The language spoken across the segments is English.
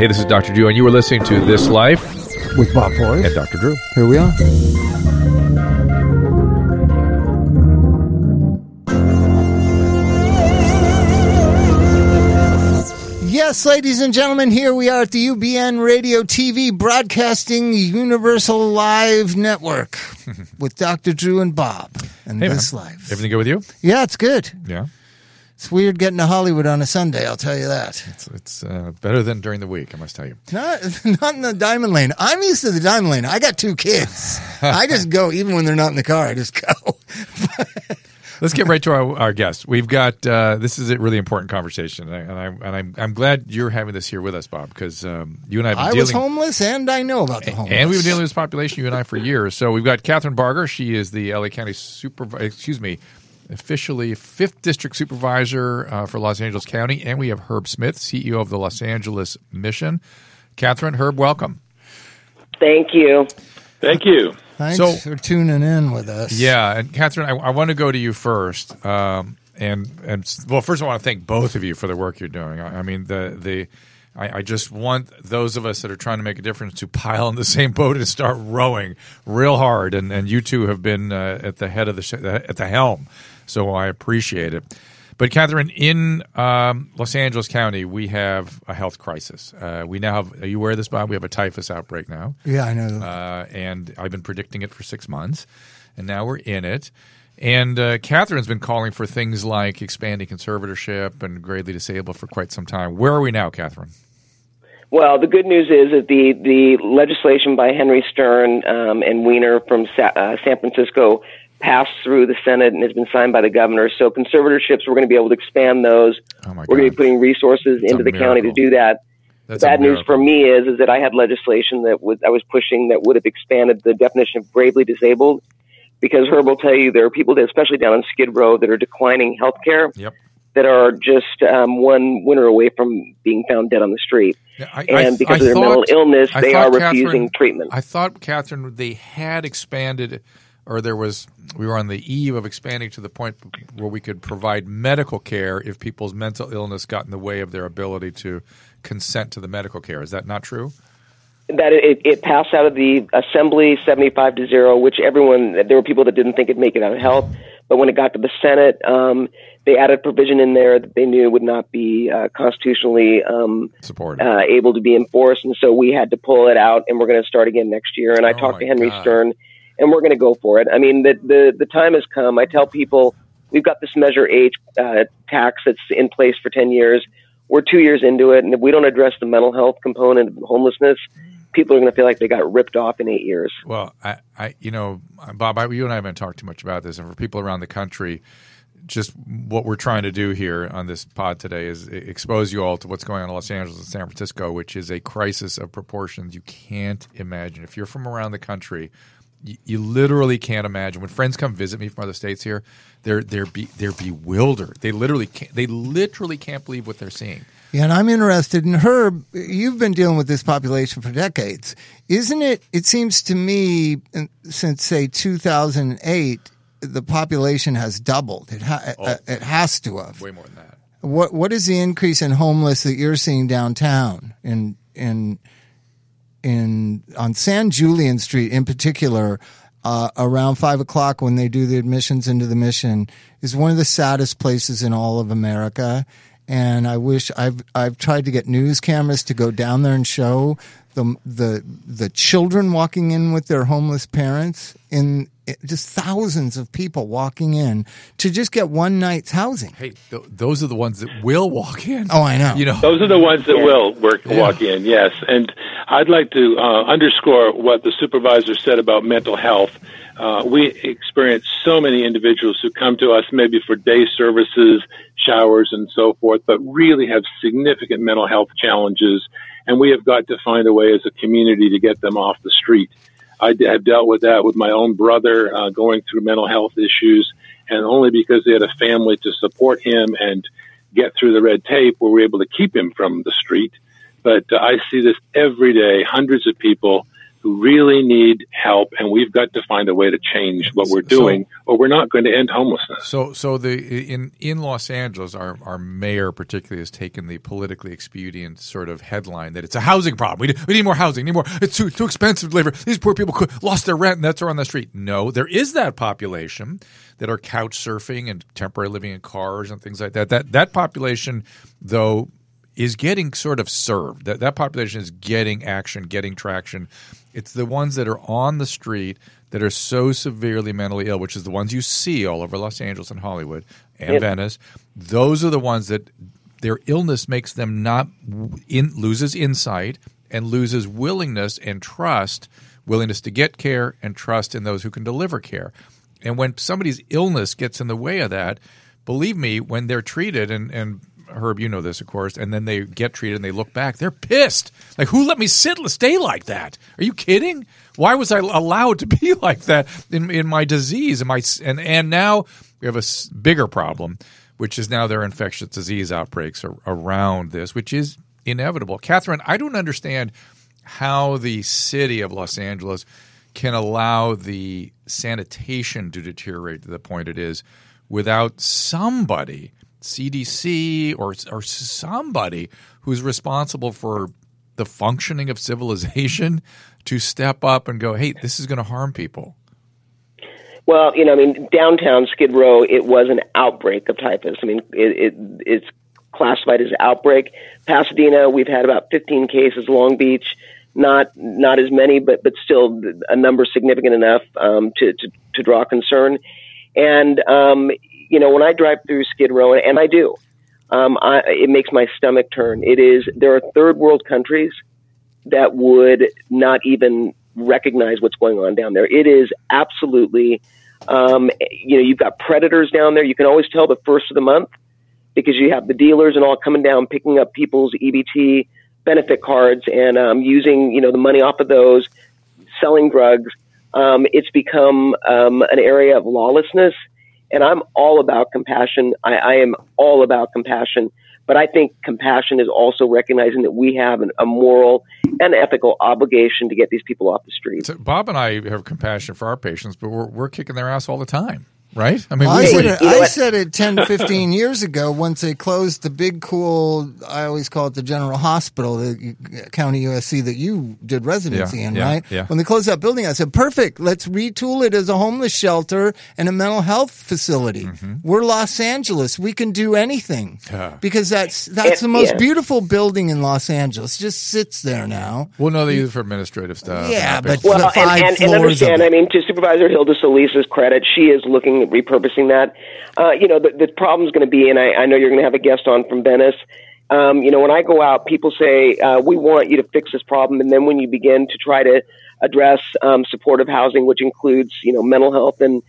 Hey, this is Dr. Drew, and you were listening to This Life with Bob Forrest and Dr. Drew. Here we are. Yes, ladies and gentlemen, here we are at the UBN Radio TV Broadcasting Universal Live Network with Dr. Drew and Bob and This Life. Everything good with you? Yeah, it's good. Yeah. It's weird getting to Hollywood on a Sunday, I'll tell you that. It's better than during the week, I must tell you. Not in the Diamond Lane. I'm used to the Diamond Lane. I got 2 kids. I just go, even when they're not in the car, I just go. Let's get right to our guest. We've got this is a really important conversation, and I'm glad you're having this here with us, Bob, because you and I have been dealing. I was homeless, and I know about the homeless. And we've been dealing with this population, you and I, for years. So we've got Catherine Barger. She is the LA County officially 5th District Supervisor for Los Angeles County, and we have Herb Smith, CEO of the Los Angeles Mission. Catherine, Herb, welcome. Thank you. Thank you. Thanks for tuning in with us. Yeah, and Catherine, I want to go to you first. First I want to thank both of you for the work you're doing. I mean, I just want those of us that are trying to make a difference to pile in the same boat and start rowing real hard. And you two have been at the head of at the helm, so I appreciate it. But Catherine, in Los Angeles County, we have a health crisis. We now have. Are you aware of this, Bob? We have a typhus outbreak now. Yeah, I know. And I've been predicting it for 6 months, and now we're in it. And Catherine's been calling for things like expanding conservatorship and gravely disabled for quite some time. Where are we now, Catherine? Well, the good news is that the legislation by Henry Stern and Weiner from San Francisco passed through the Senate and has been signed by the governor. So conservatorships, we're going to be able to expand those. Oh my God. We're going to be putting resources into the county to do that. That's bad news for me is that I had legislation I was pushing that would have expanded the definition of gravely disabled, because Herb will tell you there are people that, especially down on Skid Row, that are declining health care, that are just one winter away from being found dead on the street. Yeah, because of their mental illness, they are refusing treatment. I thought, Catherine, they had expanded, or we were on the eve of expanding to the point where we could provide medical care if people's mental illness got in the way of their ability to consent to the medical care. Is that not true? That it passed out of the Assembly 75-0, which there were people that didn't think it'd make it out of health. But when it got to the Senate, they added a provision in there that they knew would not be constitutionally able to be enforced. And so we had to pull it out, and we're going to start again next year. And I talked to Henry Stern, and we're going to go for it. I mean, the time has come. I tell people we've got this Measure H tax that's in place for 10 years. We're 2 years into it, and if we don't address the mental health component of homelessness, people are going to feel like they got ripped off in 8 years. Well, Bob, you and I haven't talked too much about this, and for people around the country, just what we're trying to do here on this pod today is expose you all to what's going on in Los Angeles and San Francisco, which is a crisis of proportions you can't imagine. If you're from around the country, you literally can't imagine. When friends come visit me from other states here, they're bewildered. They literally can't believe what they're seeing. Yeah, and I'm interested in Herb. You've been dealing with this population for decades, isn't it? It seems to me, since say 2008, the population has doubled. It has to have. Way more than that. What is the increase in homeless that you're seeing downtown on San Julian Street in particular? Around 5 o'clock when they do the admissions into the Mission is one of the saddest places in all of America. And I wish I've tried to get news cameras to go down there and show the children walking in with their homeless parents, in just thousands of people walking in to just get one night's housing. Hey, those are the ones that will walk in. Oh, I know. Those are the ones that will walk in. Yes, and I'd like to underscore what the supervisor said about mental health. We experience so many individuals who come to us maybe for day services, showers, and so forth, but really have significant mental health challenges, and we have got to find a way as a community to get them off the street. I have dealt with that with my own brother going through mental health issues, and only because they had a family to support him and get through the red tape were we able to keep him from the street. But I see this every day, hundreds of people who really need help, and we've got to find a way to change what we're doing, or we're not going to end homelessness. So in Los Angeles, our mayor particularly has taken the politically expedient sort of headline that it's a housing problem. We need more housing. It's too expensive to live. These poor people lost their rent, and that's on the street. No, there is that population that are couch surfing and temporarily living in cars and things like that. That population, though, is getting sort of served. That population is getting action, getting traction. It's the ones that are on the street that are so severely mentally ill, which is the ones you see all over Los Angeles and Hollywood and Venice. Those are the ones that their illness makes them loses insight and loses willingness and trust, willingness to get care and trust in those who can deliver care. And when somebody's illness gets in the way of that, believe me, when they're treated, and Herb, you know this, of course, and then they get treated and they look back, they're pissed. Like, who let me stay like that? Are you kidding? Why was I allowed to be like that in my disease? And now we have a bigger problem, which is now there are infectious disease outbreaks around this, which is inevitable. Catherine, I don't understand how the city of Los Angeles can allow the sanitation to deteriorate to the point it is without somebody, CDC or somebody who's responsible for the functioning of civilization, to step up and go, hey, this is going to harm people. Well, downtown Skid Row, it was an outbreak of typhus. It's classified as outbreak. Pasadena, we've had about 15 cases. Long Beach, not as many, but still a number significant enough to draw concern. And when I drive through Skid Row, and I do, it makes my stomach turn. There are third world countries that would not even recognize what's going on down there. It is absolutely, you've got predators down there. You can always tell the first of the month because you have the dealers and all coming down, picking up people's EBT benefit cards and using, the money off of those, selling drugs. It's become an area of lawlessness. And I'm all about compassion. I am all about compassion. But I think compassion is also recognizing that we have a moral and ethical obligation to get these people off the street. So Bob and I have compassion for our patients, but we're kicking their ass all the time, right? I said it 10, 15 years ago once they closed the big, cool, I always call it the General Hospital, the County USC that you did residency in, right? Yeah. When they closed that building, I said, perfect, let's retool it as a homeless shelter and a mental health facility. Mm-hmm. We're Los Angeles. We can do anything because that's the most beautiful building in Los Angeles. It just sits there now. Well, no, they use it for administrative stuff. Yeah, but and understand, to Supervisor Hilda Solis's credit, she is looking at repurposing that. The problem is going to be, and I know you're going to have a guest on from Venice. When I go out, people say, we want you to fix this problem. And then when you begin to try to address supportive housing, which includes, mental health and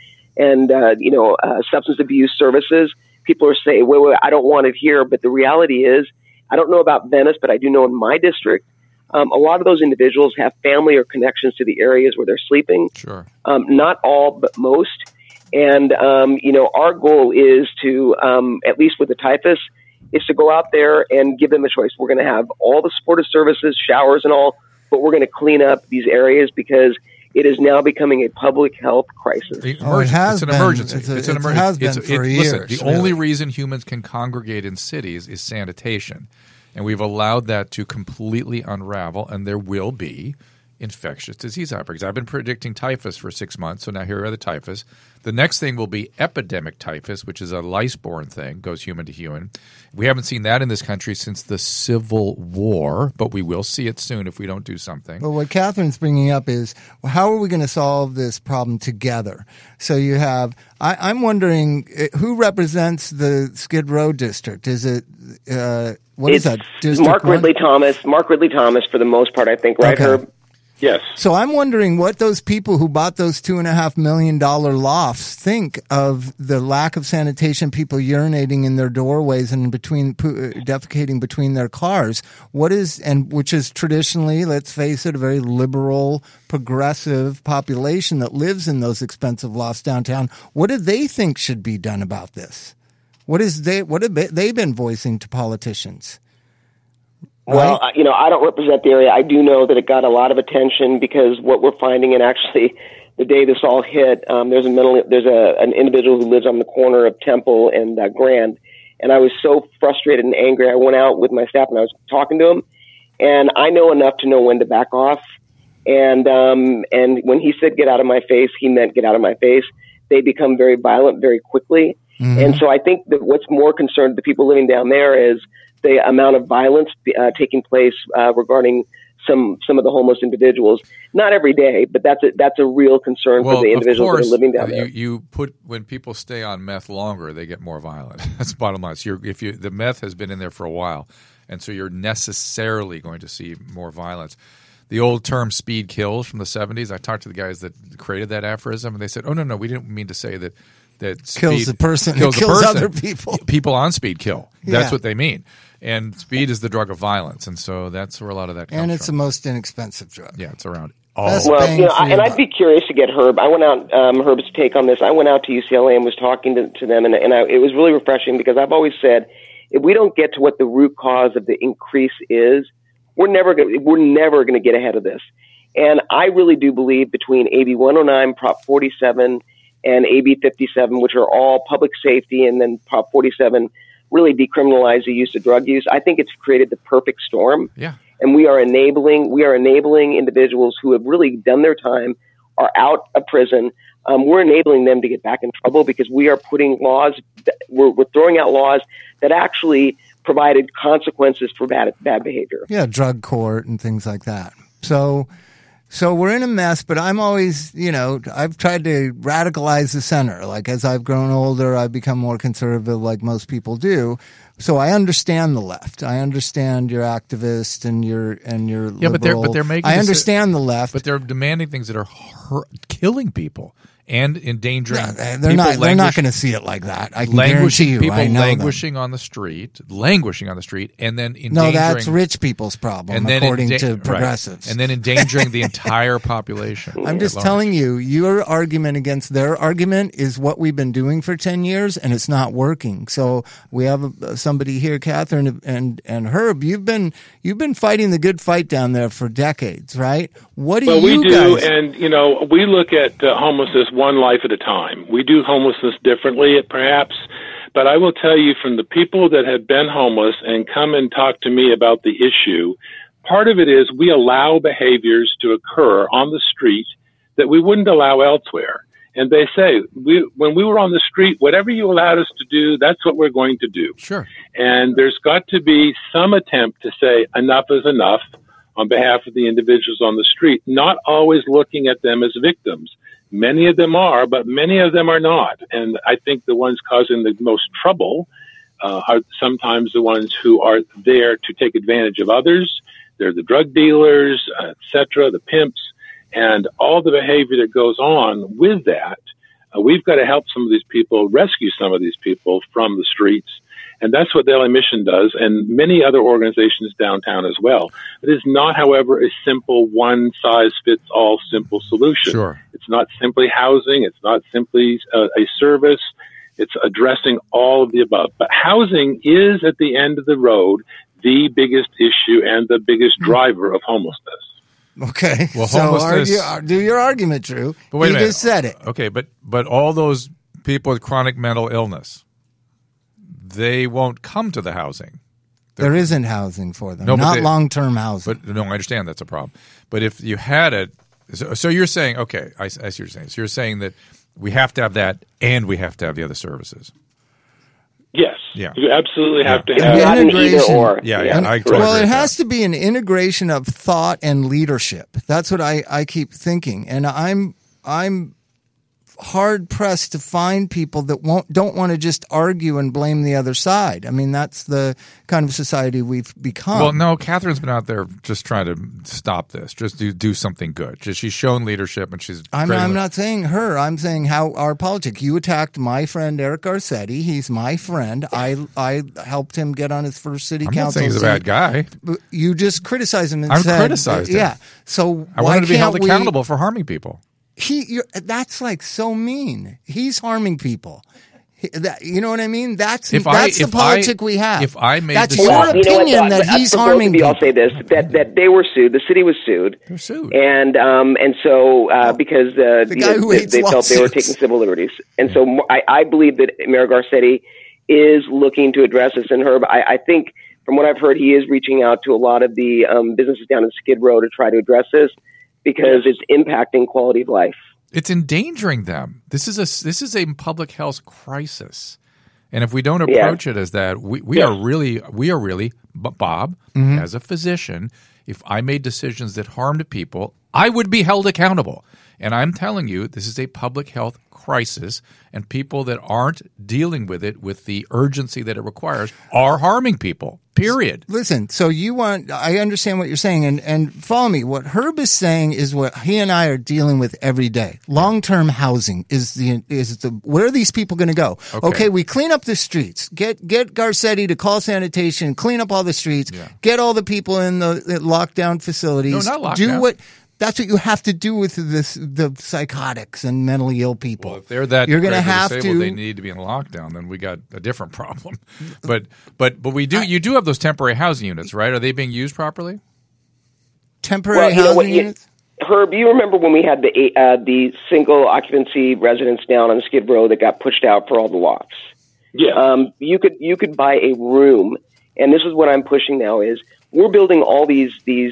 substance abuse services, people are saying, wait, I don't want it here. But the reality is, I don't know about Venice, but I do know in my district, a lot of those individuals have family or connections to the areas where they're sleeping. Sure. Not all, but most. And, our goal is to, at least with the typhus, is to go out there and give them a choice. We're going to have all the supportive services, showers and all, but we're going to clean up these areas because it is now becoming a public health crisis. It has it's an been. emergency. It's an emergency. It has been for years. Listen, the only reason humans can congregate in cities is sanitation. And we've allowed that to completely unravel, and there will be infectious disease outbreaks. I've been predicting typhus for 6 months, so now here are the typhus. The next thing will be epidemic typhus, which is a lice-borne thing, goes human to human. We haven't seen that in this country since the Civil War, but we will see it soon if we don't do something. Well, what Catherine's bringing up is, how are we going to solve this problem together? So you have, I'm wondering, who represents the Skid Row district? Is it, what is that? District Mark Ridley Thomas. Mark Ridley Thomas, for the most part, I think, right, okay. Herb? Yes. So I'm wondering what those people who bought those $2.5 million lofts think of the lack of sanitation, people urinating in their doorways and defecating between their cars. Which is traditionally, let's face it, a very liberal, progressive population that lives in those expensive lofts downtown. What do they think should be done about this? What have they been voicing to politicians? Well, I don't represent the area. I do know that it got a lot of attention because what we're finding, and actually the day this all hit, there's an individual who lives on the corner of Temple and Grand, and I was so frustrated and angry. I went out with my staff and I was talking to him, and I know enough to know when to back off. And when he said "get out of my face," he meant get out of my face. They become very violent very quickly, and so I think that what's more concerned the people living down there is the amount of violence taking place regarding some of the homeless individuals. Not every day, but that's a real concern for the individuals that are living down there. When people stay on meth longer, they get more violent. That's the bottom line. So the meth has been in there for a while, and so you're necessarily going to see more violence. The old term "speed kills" from the 70s. I talked to the guys that created that aphorism, and they said, "Oh no, we didn't mean to say that speed kills the person, kills other people. People on speed kill. That's what they mean." And speed is the drug of violence, and so that's where a lot of that comes from. And it's the most inexpensive drug. Yeah, it's around. I'd be curious to get Herb. I went out, Herb's take on this. I went out to UCLA and was talking to them, and it was really refreshing because I've always said, if we don't get to what the root cause of the increase is, we're never going to get ahead of this. And I really do believe between AB 109, Prop 47, and AB 57, which are all public safety, and then Prop 47 really decriminalize the use of drug use. I think it's created the perfect storm. Yeah. And we are enabling individuals who have really done their time, are out of prison. We're enabling them to get back in trouble because we are putting laws, we're throwing out laws that actually provided consequences for bad behavior. Yeah, drug court and things like that. So we're in a mess, but I'm always, I've tried to radicalize the center. Like as I've grown older, I've become more conservative like most people do. So I understand the left. I understand you're activist and you're liberal. but they're making. I understand the left, but they're demanding things that are killing people and endangering. No, they're not going to see it like that. I can guarantee you. People I know languishing on the street, and then endangering. No, that's rich people's problem, according to progressives. Right. And then endangering the entire population. I'm just telling you, your argument against their argument is what we've been doing for 10 years, and it's not working. So we have somebody here, Catherine and Herb. You've been fighting the good fight down there for decades, right? What do you guys? And we look at homelessness one life at a time. We do homelessness differently, perhaps, but I will tell you from the people that have been homeless and come and talk to me about the issue, part of it is we allow behaviors to occur on the street that we wouldn't allow elsewhere. And they say, when we were on the street, whatever you allowed us to do, that's what we're going to do. Sure. And there's got to be some attempt to say enough is enough on behalf of the individuals on the street, not always looking at them as victims. Many of them are, but many of them are not. And I think the ones causing the most trouble are sometimes the ones who are there to take advantage of others. They're the drug dealers, et cetera, the pimps, and all the behavior that goes on with that. We've got to help some of these people, rescue some of these people from the streets. And that's what the LA Mission does, and many other organizations downtown as well. It is not, however, a simple one-size-fits-all simple solution. Sure. It's not simply housing. It's not simply a service. It's addressing all of the above. But housing is, at the end of the road, the biggest issue and the biggest driver of homelessness. Okay. Well, so do your argument, Drew. But wait a minute. You just said it. Okay, but all those people with chronic mental illness, they won't come to the housing. There isn't housing for them. No, not long-term housing. But no, I understand that's a problem. But if you had it, so you're saying, okay, I see what you're saying. So you're saying that we have to have that and we have to have the other services. Yes. Yeah. You absolutely have to have Not an either or. Yeah. I totally agree. It has to be an integration of thought and leadership. That's what I keep thinking. And I'm hard pressed to find people that don't want to just argue and blame the other side. I mean, that's the kind of society we've become. Well, no, Catherine's been out there just trying to stop this. Just do something good. She's shown leadership, and she's. I'm not saying her. I'm saying how our politics. You attacked my friend Eric Garcetti. He's my friend. I helped him get on his first city council. I'm not saying he's a bad guy. You just criticized him and I'm said, criticized him. Yeah. So I want him to be held accountable for harming people. That's like so mean. He's harming people. You know what I mean? That's the If politic we have. If I made that's decisions, your opinion that he's harming people. I'll say this: that they were sued. The city was sued. They're sued, and so because the guy who hates they felt they were taking civil liberties, and so I believe that Mayor Garcetti is looking to address this. And Herb, I think from what I've heard, he is reaching out to a lot of the businesses down in Skid Row to try to address this because it's impacting quality of life. It's endangering them. This is a public health crisis, and if we don't approach it as that, we are really, Bob, as a physician, if I made decisions that harmed people, I would be held accountable. And I'm telling you, this is a public health crisis, and people that aren't dealing with it with the urgency that it requires are harming people, period. Listen, so I understand what you're saying, and follow me. What Herb is saying is what he and I are dealing with every day. Long-term housing is where are these people going to go? Okay, we clean up the streets. Get Garcetti to call sanitation, clean up all the streets, get all the people in the lockdown facilities. No, not lockdown. That's what you have to do with the psychotics and mentally ill people. Well, if they're that you're going to have disabled, they need to be in lockdown. Then we got a different problem. But we do. You do have those temporary housing units, right? Are they being used properly? Temporary housing units. Herb, you remember when we had the single occupancy residents down on Skid Row that got pushed out for all the lofts? Yeah. You could buy a room, and this is what I'm pushing now is. We're building all these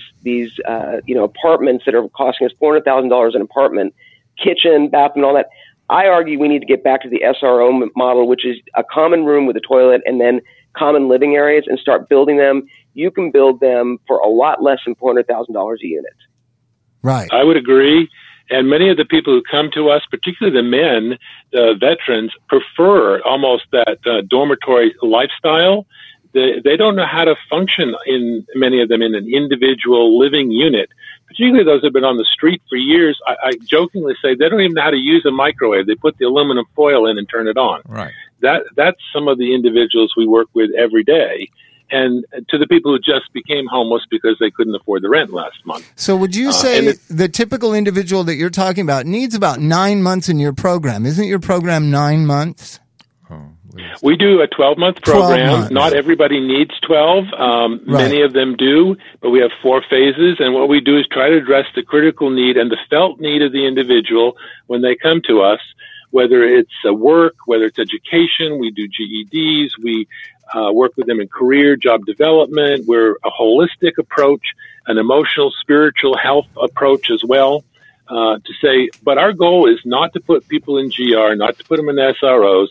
apartments that are costing us $400,000 an apartment, kitchen, bathroom, all that. I argue we need to get back to the SRO model, which is a common room with a toilet and then common living areas, and start building them. You can build them for a lot less than $400,000 a unit. Right. I would agree. And many of the people who come to us, particularly the men, the veterans, prefer almost that dormitory lifestyle. They don't know how to function many of them in an individual living unit, particularly those that have been on the street for years. I jokingly say they don't even know how to use a microwave. They put the aluminum foil in and turn it on. Right. That's some of the individuals we work with every day. And to the people who just became homeless because they couldn't afford the rent last month. So would you say the typical individual that you're talking about needs about 9 months in your program? Isn't your program 9 months? We do a 12-month program. Not everybody needs 12. Many of them do, but we have 4 phases. And what we do is try to address the critical need and the felt need of the individual when they come to us, whether it's work, whether it's education. We do GEDs. We work with them in career, job development. We're a holistic approach, an emotional, spiritual health approach as well. But our goal is not to put people in GR, not to put them in SROs,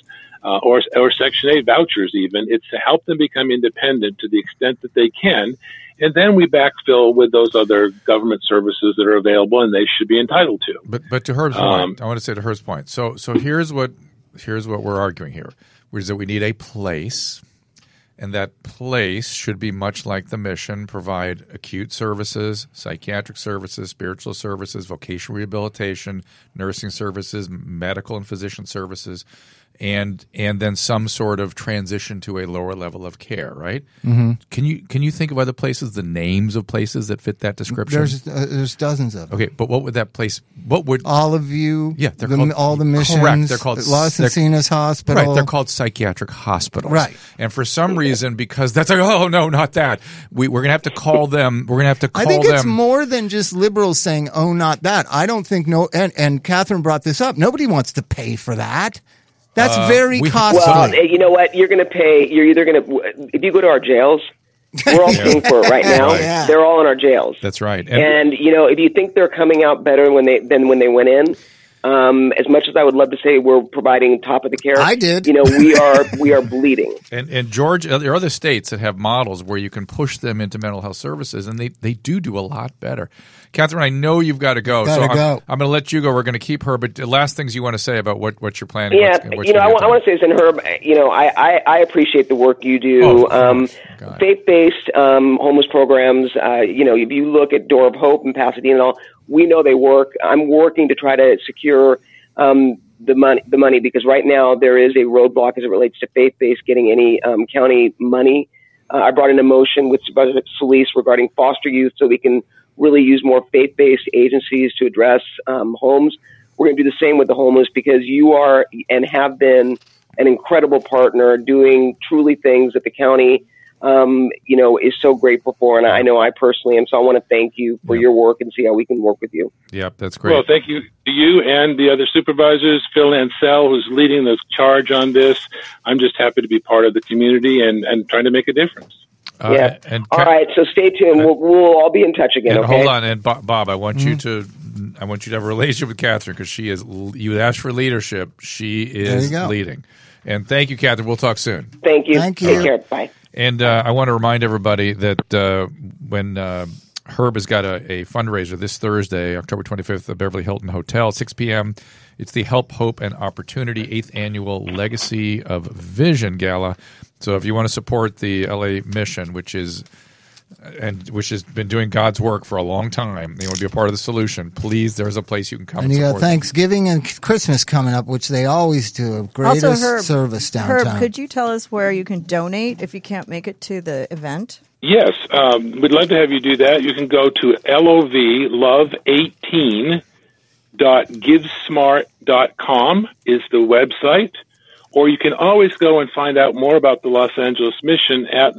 or Section 8 vouchers even. It's to help them become independent to the extent that they can. And then we backfill with those other government services that are available and they should be entitled to. But to Herb's point, I want to say to Herb's point. So here's what we're arguing here, which is that we need a place, and that place should be much like the mission, provide acute services, psychiatric services, spiritual services, vocational rehabilitation, nursing services, medical and physician services, and then some sort of transition to a lower level of care, right? Mm-hmm. Can you think of other places, the names of places that fit that description? There's dozens of them. Okay, but what would that place? What would all of you? Yeah, they're called all the missions. Correct. They're called Los Encinas Hospital. Right, they're called psychiatric hospitals. Right, and for some reason, because that's like, oh no, not that. We're going to have to call them. We're going to have to call them. I think it's more than just liberals saying, "Oh, not that." I don't think and Catherine brought this up. Nobody wants to pay for that. That's very costly. Well, you know what? You're going to pay. You're either going to, if you go to our jails, we're all paying for it right now. Yeah. They're all in our jails. That's right. And if you think they're coming out better than when they went in, as much as I would love to say we're providing top of the care, I did. We are bleeding. And George, there are other states that have models where you can push them into mental health services, and they do a lot better. Catherine, I know you've got to go, I'm going to let you go. We're going to keep her, but the last things you want to say about what you're planning. Yeah, I want to say this, and Herb, I appreciate the work you do. Faith-based homeless programs, if you look at Door of Hope in Pasadena and all, we know they work. I'm working to try to secure the money because right now there is a roadblock as it relates to faith-based getting any county money. I brought in a motion with Supervisor Solis regarding foster youth so we can really use more faith-based agencies to address homes. We're going to do the same with the homeless because you are and have been an incredible partner doing truly things that the county, is so grateful for. And I know I personally am. So I want to thank you for your work and see how we can work with you. Yep, that's great. Well, thank you to you and the other supervisors, Phil Ansell, who's leading the charge on this. I'm just happy to be part of the community and trying to make a difference. All right. So stay tuned. We'll all be in touch again. And okay? hold on. And Bob, I want you to have a relationship with Catherine because she is. You asked for leadership. She is leading. And thank you, Catherine. We'll talk soon. Thank you. Thank you. Take care. Bye. And I want to remind everybody that when Herb has got a fundraiser this Thursday, October 25th, at the Beverly Hilton Hotel, 6 p.m., it's the Help, Hope, and Opportunity 8th Annual Legacy of Vision Gala. So if you want to support the LA Mission, which has been doing God's work for a long time, you want to be a part of the solution, please, there's a place you can come and you support got Thanksgiving and Christmas coming up, which they always do a greatest service downtown. Herb, could you tell us where you can donate if you can't make it to the event? Yes, we'd love to have you do that. You can go to love18.givesmart.com is the website. Or you can always go and find out more about the Los Angeles Mission at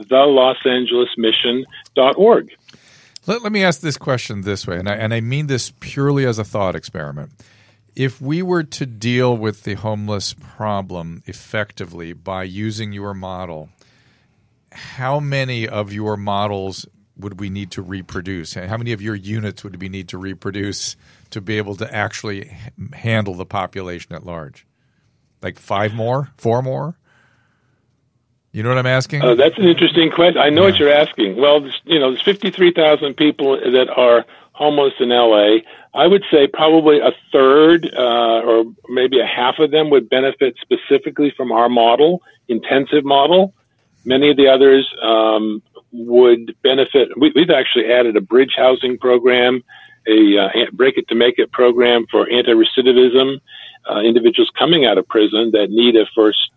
thelosangelesmission.org. Let me ask this question this way, and I mean this purely as a thought experiment. If we were to deal with the homeless problem effectively by using your model, how many of your models would we need to reproduce? How many of your units would we need to reproduce to be able to actually handle the population at large? Like 5 more? 4 more? You know what I'm asking? That's an interesting question. I know what you're asking. Well, there's 53,000 people that are homeless in LA. I would say probably a third or maybe a half of them would benefit specifically from our model, intensive model. Many of the others would benefit. We've actually added a bridge housing program, a break it to make it program for anti-recidivism. Individuals coming out of prison that need a first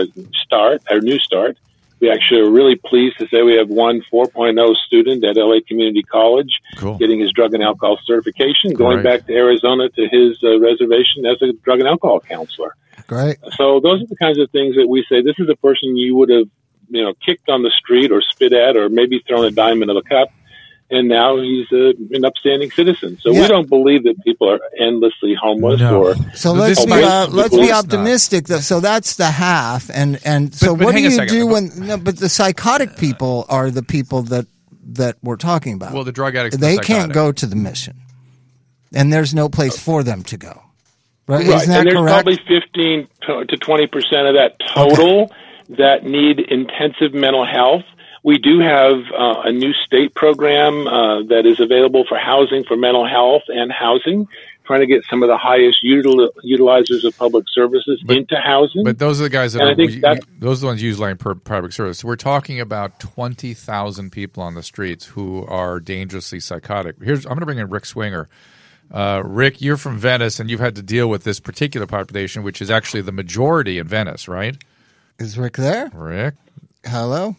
new start. We actually are really pleased to say we have one 4.0 student at LA Community College getting his drug and alcohol certification, going back to Arizona to his reservation as a drug and alcohol counselor. Great. So those are the kinds of things that we say, this is a person you would have kicked on the street or spit at or maybe thrown a dime into the cup. And now he's an upstanding citizen. So we don't believe that people are endlessly homeless. No. So let's be optimistic. So that's the half. And so what do you do but the psychotic people are the people that we're talking about. Well, the drug addicts. They can't go to the mission. And there's no place for them to go. Right? Right. Isn't that and there's correct? Probably 15 to 20% of that total that need intensive mental health. We do have a new state program that is available for housing for mental health and housing, trying to get some of the highest utilizers of public services into housing. But those are the guys those are the ones utilizing public service. So we're talking about 20,000 people on the streets who are dangerously psychotic. I'm going to bring in Rick Swinger. Rick, you're from Venice, and you've had to deal with this particular population, which is actually the majority in Venice, right? Is Rick there? Rick? Hello?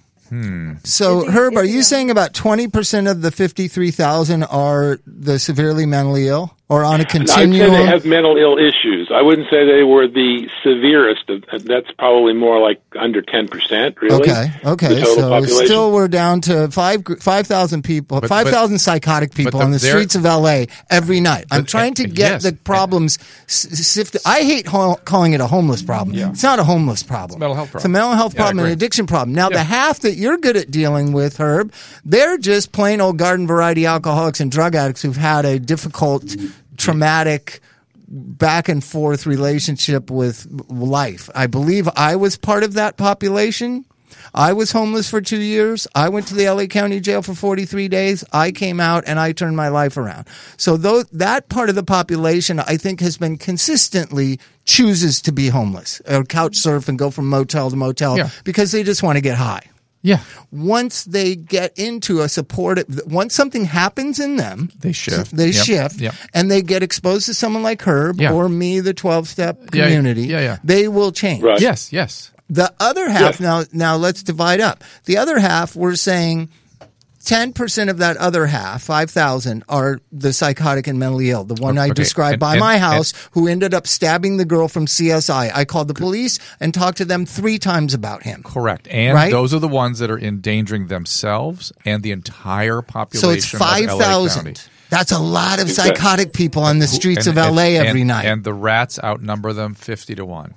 So, Herb, are you saying about 20% of the 53,000 are the severely mentally ill or on a continuum? I'd say they have mental ill issues. I wouldn't say they were the severest. That's probably more like under 10%, really. Okay. So still we're down to 5,000 people, 5,000 psychotic people on the streets of LA every night. I'm trying to get the problems sifted. I hate calling it a homeless problem. Yeah. It's not a homeless problem. It's a mental health problem. It's a mental health problem and an addiction problem. Now, the half that you're good at dealing with, Herb, they're just plain old garden variety alcoholics and drug addicts who've had a difficult, traumatic, back and forth relationship with life. I believe I was part of that population. I was homeless for 2 years. I went to the LA County Jail for 43 days. I came out and I turned my life around. So that part of the population, I think, has been consistently chooses to be homeless or couch surf and go from motel to motel because they just want to get high. Yeah. Once they get into once something happens in them, they shift. And they get exposed to someone like Herb or me, the 12-step community. They will change. Right. Yes. The other half, now let's divide up. The other half, we're saying 10% of that other half, 5,000, are the psychotic and mentally ill. The one I Okay. described by my house who ended up stabbing the girl from CSI. I called the police and talked to them 3 times about him. Correct. And Right? those are the ones that are endangering themselves and the entire population So it's of LA County. 5,000. That's a lot of psychotic people on the streets of LA every night. And the rats outnumber them 50-1.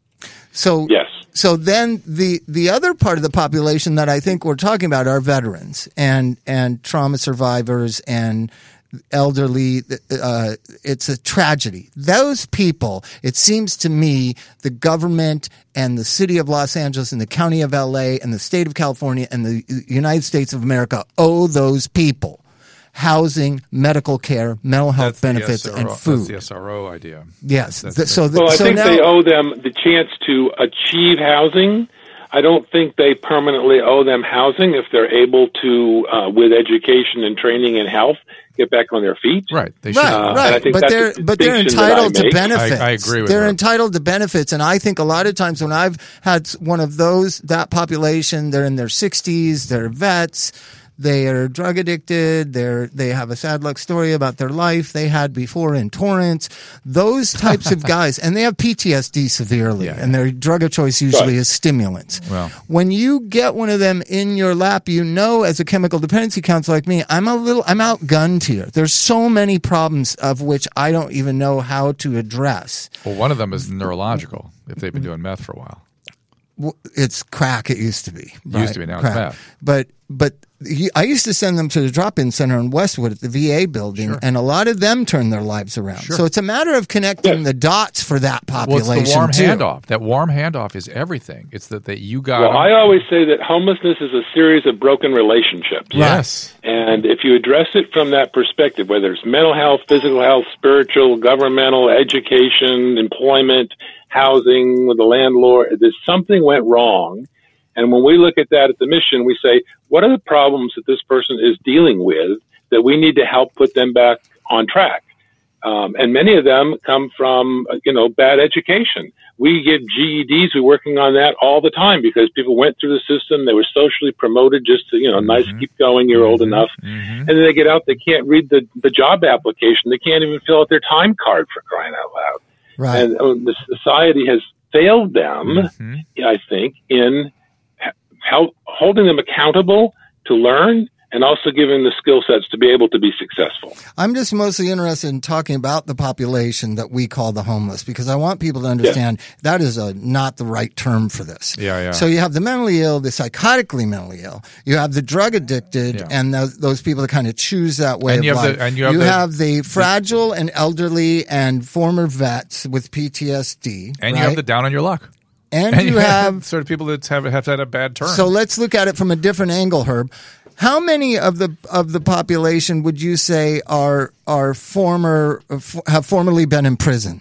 So Yes. So then the other part of the population that I think we're talking about are veterans and trauma survivors and elderly. It's a tragedy. Those people, it seems to me, the government and the city of Los Angeles and the county of LA and the state of California and the United States of America owe those people housing, medical care, mental health benefits, and food. That's the SRO idea. Yes. Well, I think they owe them the chance to achieve housing. I don't think they permanently owe them housing if they're able to, with education and training and health, get back on their feet. Right. They should. Right. And I think But that's they're entitled to benefits. I agree with They're her. entitled to benefits, and I think a lot of times when I've had one of that population, they're in their 60s, they're vets. They are drug addicted. They have a sad luck story about their life they had before in Torrance. Those types of guys, and they have PTSD severely, and their drug of choice usually is stimulants. Well. When you get one of them in your lap, you know, as a chemical dependency counselor like me, I'm outgunned here. There's so many problems of which I don't even know how to address. Well, one of them is neurological, if they've been doing meth for a while. It's crack. It used to be. Used to be, now it's meth. But I used to send them to the drop-in center in Westwood at the VA building, and a lot of them turned their lives around. Sure. So it's a matter of connecting the dots for that population. Well, it's the warm too. handoff. That warm handoff is everything. It's that you got. Well, I always say that homelessness is a series of broken relationships. Yes. And if you address it from that perspective, whether it's mental health, physical health, spiritual, governmental, education, employment, housing with the landlord, something went wrong. And when we look at that at the mission, we say, what are the problems that this person is dealing with that we need to help put them back on track? And many of them come from, bad education. We give GEDs. We're working on that all the time because people went through the system. They were socially promoted just to, nice, keep going. You're old enough. And then they get out. They can't read the job application. They can't even fill out their time card, for crying out loud. Right. And the society has failed them, I think, in holding them accountable to learn and also giving the skill sets to be able to be successful. I'm just mostly interested in talking about the population that we call the homeless because I want people to understand that is not the right term for this. Yeah. So you have the mentally ill, the psychotically mentally ill. You have the drug addicted, and those people that kind of choose that way of life. You have the fragile and elderly and former vets with PTSD. And you have the down on your luck. And you have sort of people that have had a bad turn. So let's look at it from a different angle, Herb. How many of the population would you say have formerly been imprisoned?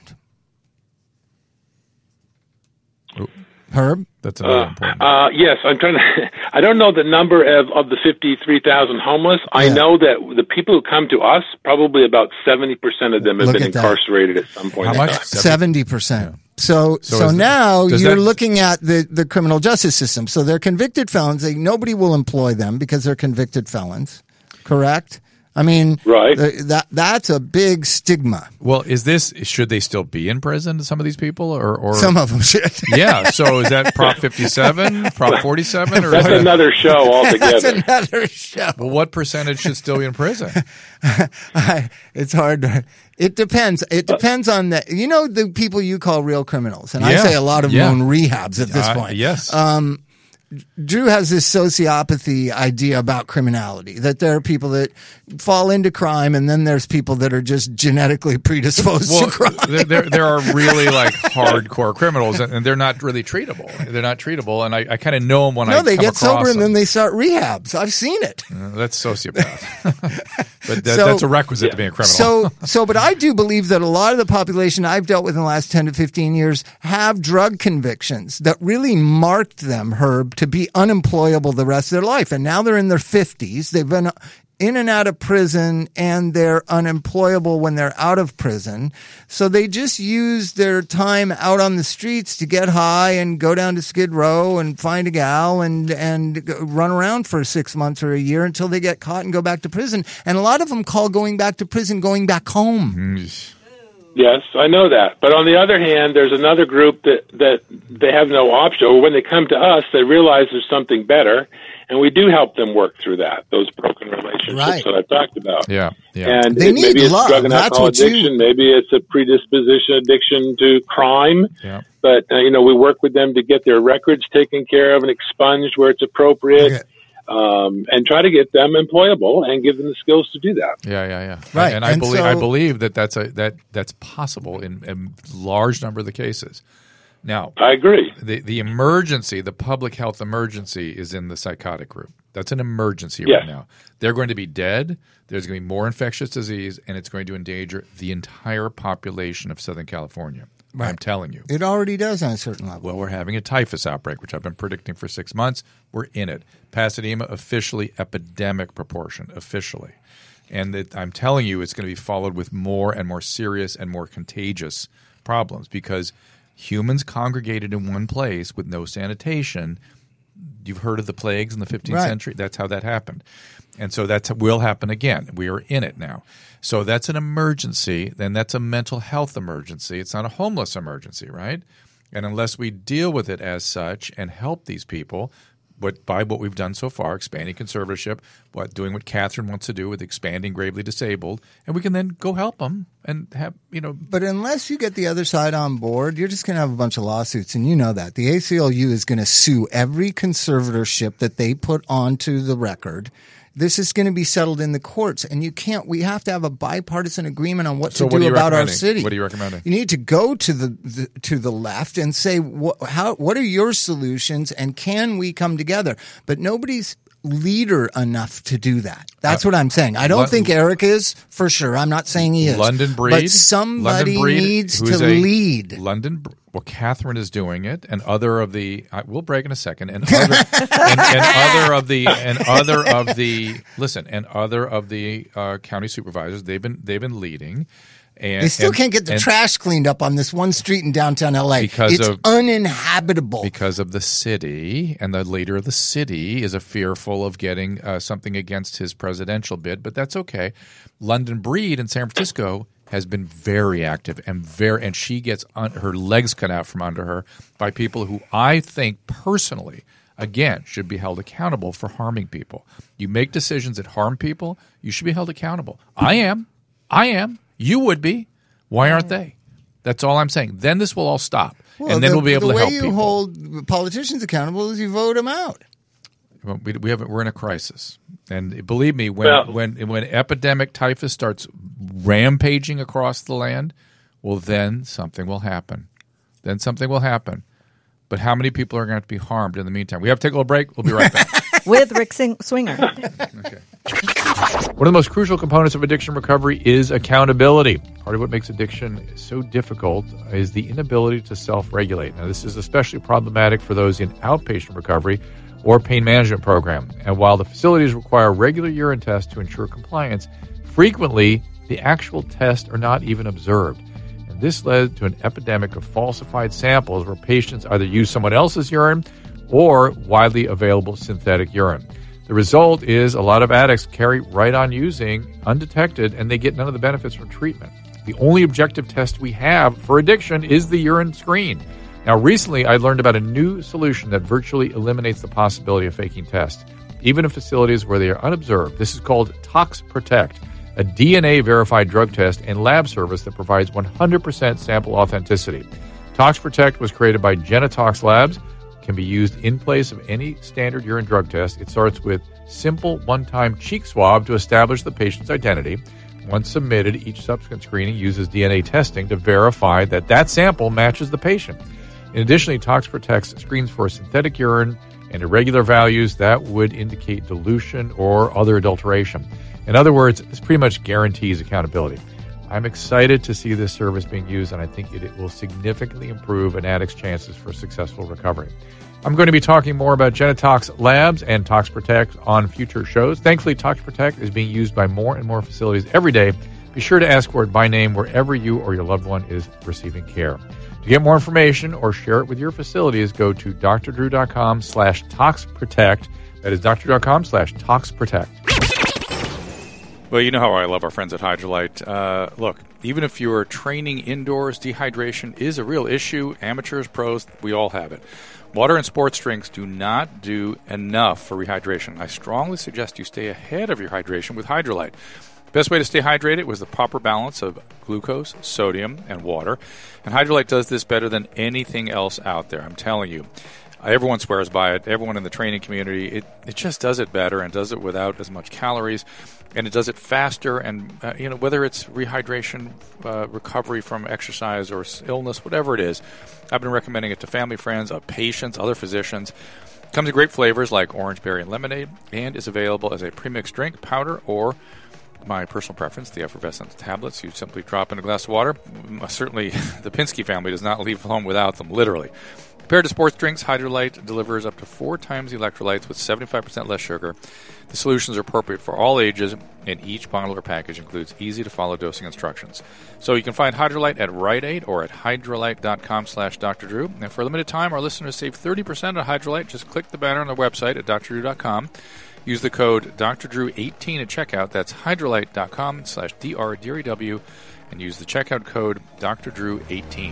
Herb? That's another important. Yes, I'm trying to. I don't know the number of the 53,000 homeless. I know that the people who come to us, probably about 70% of them have been incarcerated at some point. How much? 70%. So now you're looking at the criminal justice system. So they're convicted felons. Nobody will employ them because they're convicted felons. Correct? I mean, right. That's a big stigma. Well, should they still be in prison, some of these people? Or some of them should. Yeah. So is that Prop 57, Prop 47? Or that's another show altogether. That's another show. Well, what percentage should still be in prison? It's hard. It depends. It depends on the people you call real criminals. And I say a lot of them own rehabs at this point. Yes. Drew has this sociopathy idea about criminality, that there are people that fall into crime and then there's people that are just genetically predisposed to crime. There are really hardcore criminals and they're not really treatable. They're not treatable. And I kind of know them when I come across them. No, they get sober and then they start rehabs. I've seen it. That's sociopath. But that's a requisite to be a criminal. But I do believe that a lot of the population I've dealt with in the last 10 to 15 years have drug convictions that really marked them, Herb, to be unemployable the rest of their life. And now they're in their 50s. They've been in and out of prison, and they're unemployable when they're out of prison. So they just use their time out on the streets to get high and go down to Skid Row and find a gal and run around for 6 months or a year until they get caught and go back to prison. And a lot of them call going back to prison going back home. Yes, I know that. But on the other hand, there's another group that they have no option. Or when they come to us, they realize there's something better, and we do help them work through those broken relationships that I've talked about. Yeah. And they need maybe it's love. drug and That's alcohol addiction. Maybe it's a predisposition addiction to crime. Yeah. But, we work with them to get their records taken care of and expunged where it's appropriate. Okay. And try to get them employable and give them the skills to do that. Yeah. Right. And I believe that's possible in a large number of the cases. Now, I agree. The emergency, the public health emergency, is in the psychotic group. That's an emergency right now. They're going to be dead. There's going to be more infectious disease, and it's going to endanger the entire population of Southern California. Right. I'm telling you. It already does on a certain level. Well, we're having a typhus outbreak, which I've been predicting for 6 months. We're in it. Pasadena, officially epidemic proportion, officially. And I'm telling you, it's going to be followed with more and more serious and more contagious problems because humans congregated in one place with no sanitation. You've heard of the plagues in the 15th century? That's how that happened. And so that will happen again. We are in it now. So that's an emergency. Then that's a mental health emergency. It's not a homeless emergency, right? And unless we deal with it as such and help these people, by what we've done so far, expanding conservatorship, doing what Catherine wants to do with expanding gravely disabled, and we can then go help them and have, But unless you get the other side on board, you're just going to have a bunch of lawsuits, and you know that. The ACLU is going to sue every conservatorship that they put onto the record. This is going to be settled in the courts, and we have to have a bipartisan agreement on what to do about our city. What are you recommending? You need to go to the left and say, what are your solutions, and can we come together? But nobody's leader enough to do that. That's what I'm saying. I don't think Eric is, for sure. I'm not saying he is. London Breed. But somebody needs to lead. Well, Catherine is doing it, and other of the we'll break in a second, and other of the county supervisors, they've been leading. And they still can't get the trash cleaned up on this one street in downtown LA. It's uninhabitable. Because of the city, and the leader of the city is fearful of getting something against his presidential bid, but that's okay. London Breed in San Francisco has been very active and she gets her legs cut out from under her by people who I think personally, again, should be held accountable for harming people. You make decisions that harm people, you should be held accountable. I am. You would be. Why aren't they? That's all I'm saying. Then this will all stop, and then we'll be able to help people. The way you hold politicians accountable is you vote them out. We're in a crisis, and believe me, when epidemic typhus starts rampaging across the land, well, then something will happen. But how many people are going to have to be harmed in the meantime? We have to take a little break. We'll be right back. With Rick Swinger. Okay. One of the most crucial components of addiction recovery is accountability. Part of what makes addiction so difficult is the inability to self-regulate. Now, this is especially problematic for those in outpatient recovery or pain management program. And while the facilities require regular urine tests to ensure compliance, frequently the actual tests are not even observed. And this led to an epidemic of falsified samples where patients either use someone else's urine or widely available synthetic urine. The result is a lot of addicts carry right on using undetected, and they get none of the benefits from treatment. The only objective test we have for addiction is the urine screen. Now, recently, I learned about a new solution that virtually eliminates the possibility of faking tests, even in facilities where they are unobserved. This is called Tox Protect, a DNA-verified drug test and lab service that provides 100% sample authenticity. Tox Protect was created by Genetox Labs. Can be used in place of any standard urine drug test. It starts with simple one-time cheek swab to establish the patient's identity. Once submitted, each subsequent screening uses DNA testing to verify that sample matches the patient. In addition, Tox Protect screens for synthetic urine and irregular values that would indicate dilution or other adulteration. In other words, this pretty much guarantees accountability. I'm excited to see this service being used, and I think it will significantly improve an addict's chances for successful recovery. I'm going to be talking more about Genetox Labs and Tox Protect on future shows. Thankfully, Tox Protect is being used by more and more facilities every day. Be sure to ask for it by name wherever you or your loved one is receiving care. To get more information or share it with your facilities, go to drdrew.com/ToxProtect. That is drdrew.com/ToxProtect. Well, you know how I love our friends at Hydrolyte. Look, even if you are training indoors, dehydration is a real issue. Amateurs, pros, we all have it. Water and sports drinks do not do enough for rehydration. I strongly suggest you stay ahead of your hydration with Hydrolyte. Best way to stay hydrated was the proper balance of glucose, sodium, and water. And Hydrolyte does this better than anything else out there, I'm telling you. Everyone swears by it. Everyone in the training community, it just does it better and does it without as much calories. And it does it faster. And, whether it's rehydration, recovery from exercise or illness, whatever it is, I've been recommending it to family, friends, patients, other physicians. It comes in great flavors like orange, berry, and lemonade, and is available as a premixed drink, powder, or my personal preference, the effervescent tablets. You simply drop in a glass of water. Certainly, the Pinsky family does not leave home without them, literally. Compared to sports drinks, Hydrolyte delivers up to 4 times the electrolytes with 75% less sugar. The solutions are appropriate for all ages, and each bottle or package includes easy-to-follow dosing instructions. So you can find Hydrolyte at Rite Aid or at hydrolyte.com/drdrew. And for a limited time, our listeners save 30% on Hydrolyte. Just click the banner on the website at drdrew.com. Use the code DRDrew18 at checkout. That's hydrolyte.com/DRDREW, and use the checkout code DRDrew18.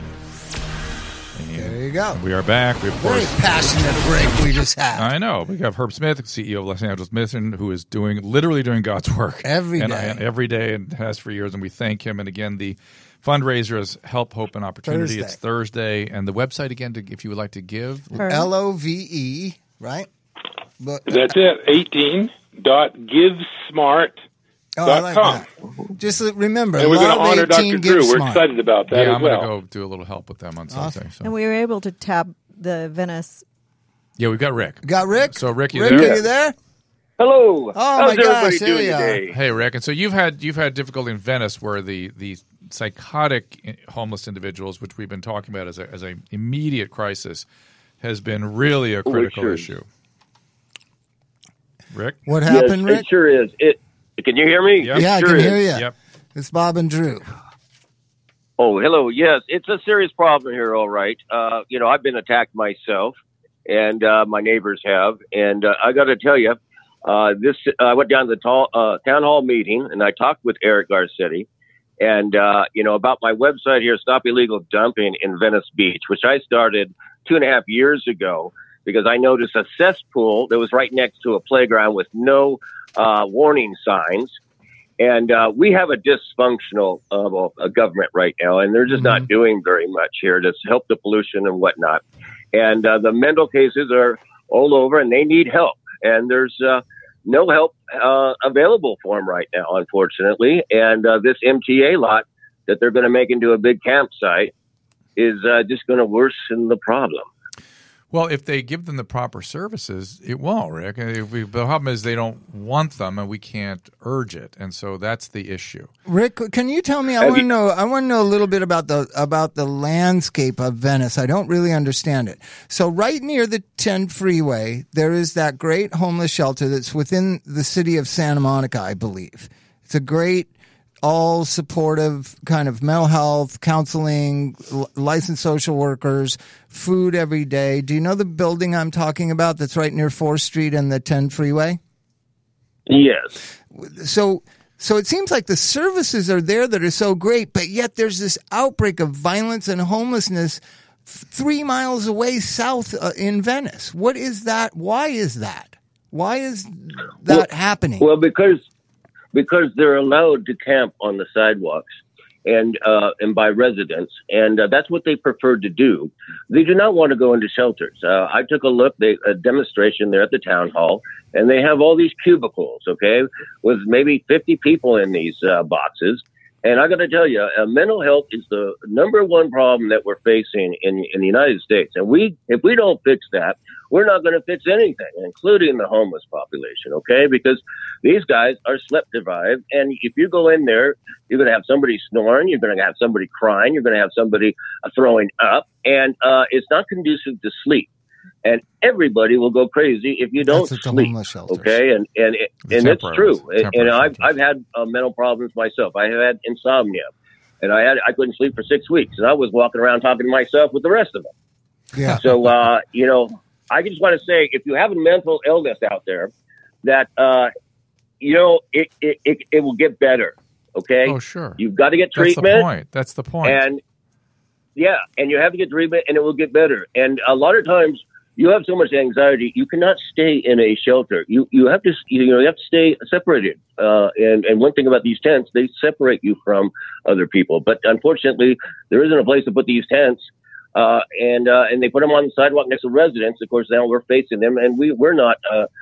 There you go. We are back. We, of course, very passionate break we just had. I know. We have Herb Smith, CEO of Los Angeles Mission, who is literally doing God's work every day and has for years, and we thank him. And again, the fundraiser is Help, Hope, and Opportunity. It's Thursday, and the website again, if you would like to give, LOVE, right? That's it. 18.givesmart.com. Oh, I like that. Just remember, and we're going to honor Dr. Drew. We're excited about that as well. I'm going to go do a little help with them on Sunday. So. And we were able to tap the Venice. Yeah, we've got Rick. Got Rick? So, Rick, Rick, are you there? Hello. How's everybody doing today? Hey, Rick. And so you've had difficulty in Venice where the psychotic homeless individuals, which we've been talking about as a immediate crisis, has been really a critical issue. Rick? What happened, Rick? It sure is. Can you hear me? Yep. Yeah, I can hear you. Yep. It's Bob and Drew. Oh, hello. Yes, it's a serious problem here, all right. I've been attacked myself, and my neighbors have. And I got to tell you, I went down to the town hall meeting, and I talked with Eric Garcetti, and, about my website here, Stop Illegal Dumping in Venice Beach, which I started 2.5 years ago because I noticed a cesspool that was right next to a playground with no warning signs. And we have a dysfunctional government right now, and they're just not doing very much here to help the pollution and whatnot. And the mental cases are all over, and they need help. And there's no help available for them right now, unfortunately. And this MTA lot that they're going to make into a big campsite is just going to worsen the problem. Well, if they give them the proper services, it won't, Rick. The problem is they don't want them, and we can't urge it, and so that's the issue. Rick, can you tell me? I want to know a little bit about the landscape of Venice. I don't really understand it. So, right near the 10 freeway, there is that great homeless shelter that's within the city of Santa Monica, I believe. It's a great, all supportive kind of mental health, counseling, licensed social workers, food every day. Do you know the building I'm talking about that's right near 4th Street and the 10 freeway? Yes. So it seems like the services are there that are so great, but yet there's this outbreak of violence and homelessness 3 miles away south in Venice. What is that? Why is that? Why is that happening? Well, because they're allowed to camp on the sidewalks and by residents, and that's what they prefer to do. They do not want to go into shelters. I took a look, a demonstration there at the town hall, and they have all these cubicles, okay, with maybe 50 people in these boxes. And I got to tell you, mental health is the number one problem that we're facing in the United States. And if we don't fix that, we're not going to fix anything, including the homeless population, okay? Because these guys are sleep deprived. And if you go in there, you're going to have somebody snoring. You're going to have somebody crying. You're going to have somebody throwing up. And it's not conducive to sleep. and everybody will go crazy if you don't That's at the sleep. homeless shelters. Okay, and it's true. And I've had mental problems myself. I have had insomnia, and I couldn't sleep for 6 weeks, and I was walking around talking to myself with the rest of them. Yeah. So I just want to say, if you have a mental illness out there, that it will get better. Okay. Oh, sure. You've got to get treatment. That's the point. And and you have to get treatment, and it will get better. And a lot of times, you have so much anxiety, you cannot stay in a shelter. You have to stay separated. And one thing about these tents, they separate you from other people. But unfortunately, there isn't a place to put these tents. And they put them on the sidewalk next to residents. Of course, now we're facing them, and we're not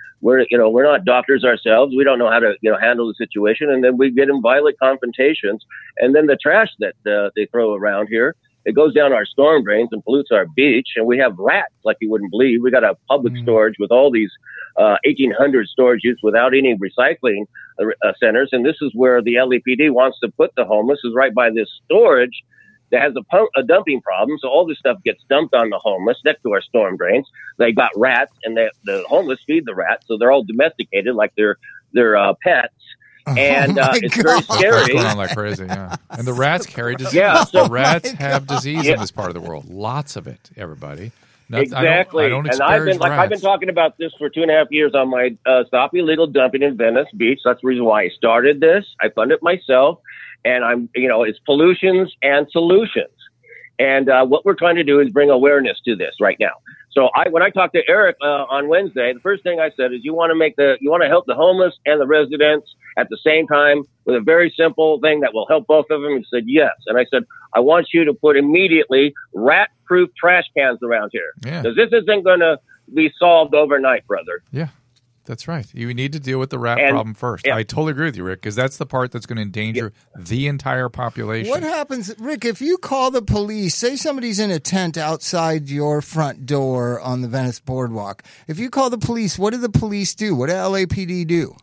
doctors ourselves. We don't know how to handle the situation, and then we get in violent confrontations. And then the trash that they throw around here, it goes down our storm drains and pollutes our beach. And we have rats like you wouldn't believe. We got a public storage with all these 1,800 storages without any recycling centers. And this is where the LAPD wants to put the homeless, is right by this storage that has a dumping problem. So all this stuff gets dumped on the homeless next to our storm drains. They got rats, and the homeless feed the rats. So they're all domesticated like they're pets. And it's very scary. That's going on like crazy, yeah. And the rats carry disease. Yeah, the rats have disease in this part of the world. Lots of it, everybody. Exactly. I don't and I've been rats. talking about this for 2.5 years on my Stop Illegal Dumping in Venice Beach. That's the reason why I started this. I fund it myself. And it's pollutions and solutions. And what we're trying to do is bring awareness to this right now. So when I talked to Eric on Wednesday, the first thing I said is you want to help the homeless and the residents at the same time with a very simple thing that will help both of them. He said yes. And I said, I want you to put immediately rat-proof trash cans around here. Because this isn't going to be solved overnight, brother. Yeah. That's right. You need to deal with the rat problem first. I totally agree with you, Rick, because that's the part that's going to endanger the entire population. What happens, Rick, if you call the police, say somebody's in a tent outside your front door on the Venice Boardwalk. If you call the police, what do the police do? What do LAPD do?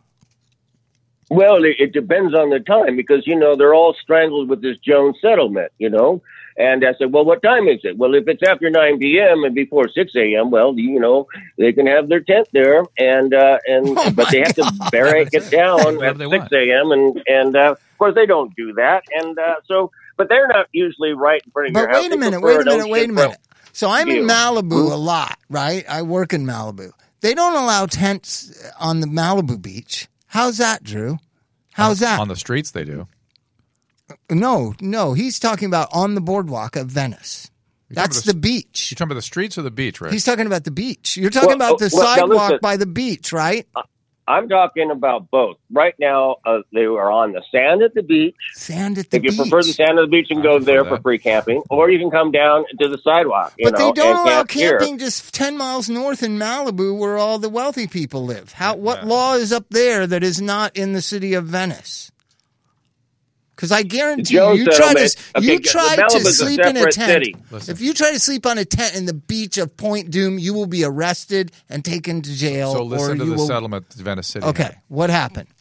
Well, it depends on the time because, they're all strangled with this Jones settlement, And I said, well, what time is it? Well, if it's after 9 p.m. and before 6 a.m., well, they can have their tent there, but they have to barrack it down at 6 a.m. And of course, they don't do that. And but they're not usually right in front of your house. But wait a minute. So I'm in Malibu a lot, right? I work in Malibu. They don't allow tents on the Malibu beach. How's that, Drew? How's that? On the streets, they do. No. He's talking about on the boardwalk of Venice. That's the beach. You're talking about the streets or the beach, right? He's talking about the beach. You're talking about the sidewalk by the beach, right? I'm talking about both. Right now, they are on the sand at the beach. If you prefer the sand at the beach, you can go there for free camping, or you can come down to the sidewalk. But they don't allow camping just 10 miles north in Malibu where all the wealthy people live. What law is up there that is not in the city of Venice? Because I guarantee you try to sleep in a tent. If you try to sleep on a tent in the beach of Point Doom, you will be arrested and taken to jail. So listen to the settlement to Venice City. Okay, what happened?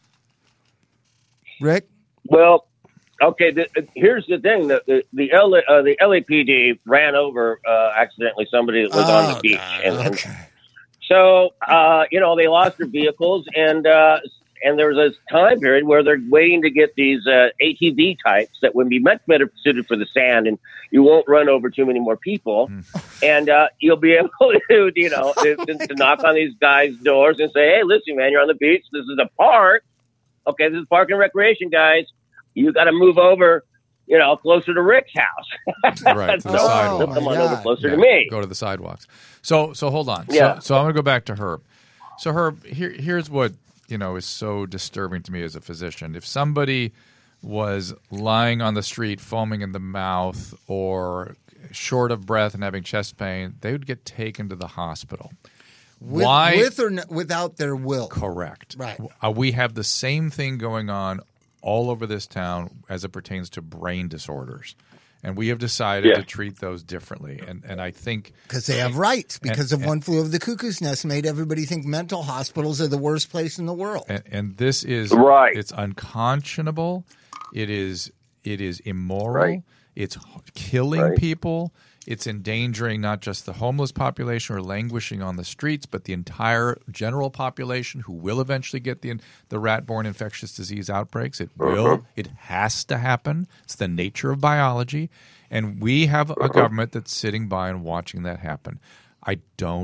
Rick? Well, okay, here's the thing. The LAPD ran over accidentally somebody that was on the beach. And so, they lost their vehicles and there was a time period where they're waiting to get these ATV types that would be much better suited for the sand, and you won't run over too many more people. And you'll be able to knock on these guys' doors and say, hey, listen, man, you're on the beach. This is a park. Okay, this is park and recreation, guys. You got to move over, closer to Rick's house. Right, to the sidewalk. Come on over closer to me. Go to the sidewalks. So hold on. Yeah. So I'm going to go back to Herb. So Herb, here's what is so disturbing to me as a physician. If somebody was lying on the street, foaming in the mouth, or short of breath and having chest pain, they would get taken to the hospital. With or without their will? Correct. Right. We have the same thing going on all over this town as it pertains to brain disorders. And we have decided to treat those differently. And I think – because they have rights. Because of One Flew Over the Cuckoo's Nest made everybody think mental hospitals are the worst place in the world. And this is – right. It's unconscionable. It is immoral. Right. It's killing people. It's endangering not just the homeless population or languishing on the streets, but the entire general population who will eventually get the rat-borne infectious disease outbreaks. It will. It has to happen. It's the nature of biology. And we have a government that's sitting by and watching that happen. I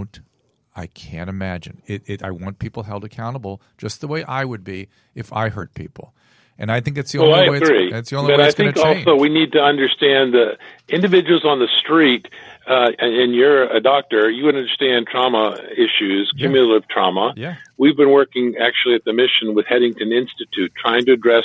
can't imagine. I want people held accountable just the way I would be if I hurt people. And I think it's the only way. That's the only way it's going to change. But I think also we need to understand the individuals on the street. And you're a doctor. You would understand trauma issues, cumulative trauma. Yeah. We've been working actually at the mission with Headington Institute, trying to address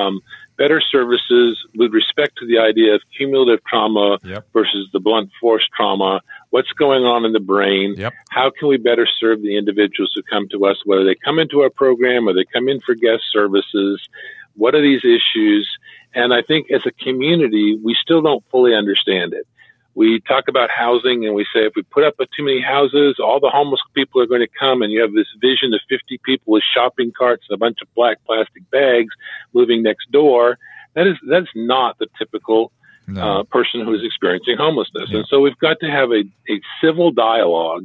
better services with respect to the idea of cumulative trauma versus the blunt force trauma. What's going on in the brain? How can we better serve the individuals who come to us, whether they come into our program or they come in for guest services? What are these issues? And I think as a community, we still don't fully understand it. We talk about housing and we say if we put up too many houses, all the homeless people are going to come, and you have this vision of 50 people with shopping carts and a bunch of black plastic bags moving next door. That's not the typical person who is experiencing homelessness. And so we've got to have a civil dialogue,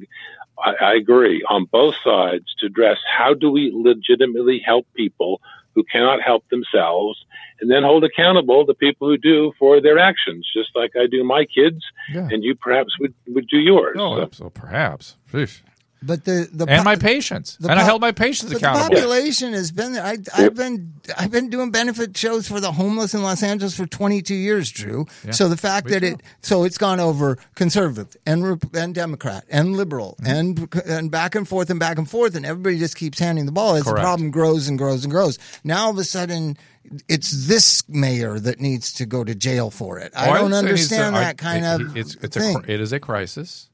I agree, on both sides to address how do we legitimately help people who cannot help themselves, and then hold accountable the people who do for their actions, just like I do my kids, and you perhaps would do yours. Oh, so perhaps. Sheesh. But my patients, I held my patients accountable. The population has been there. I've been doing benefit shows for the homeless in Los Angeles for 22 years, Drew. Yeah. So the fact that it's gone over conservative and Democrat and liberal and back and forth, and everybody just keeps handing the ball as the problem grows and grows and grows. Now all of a sudden, it's this mayor that needs to go to jail for it. I don't understand that kind of thing. It is a crisis.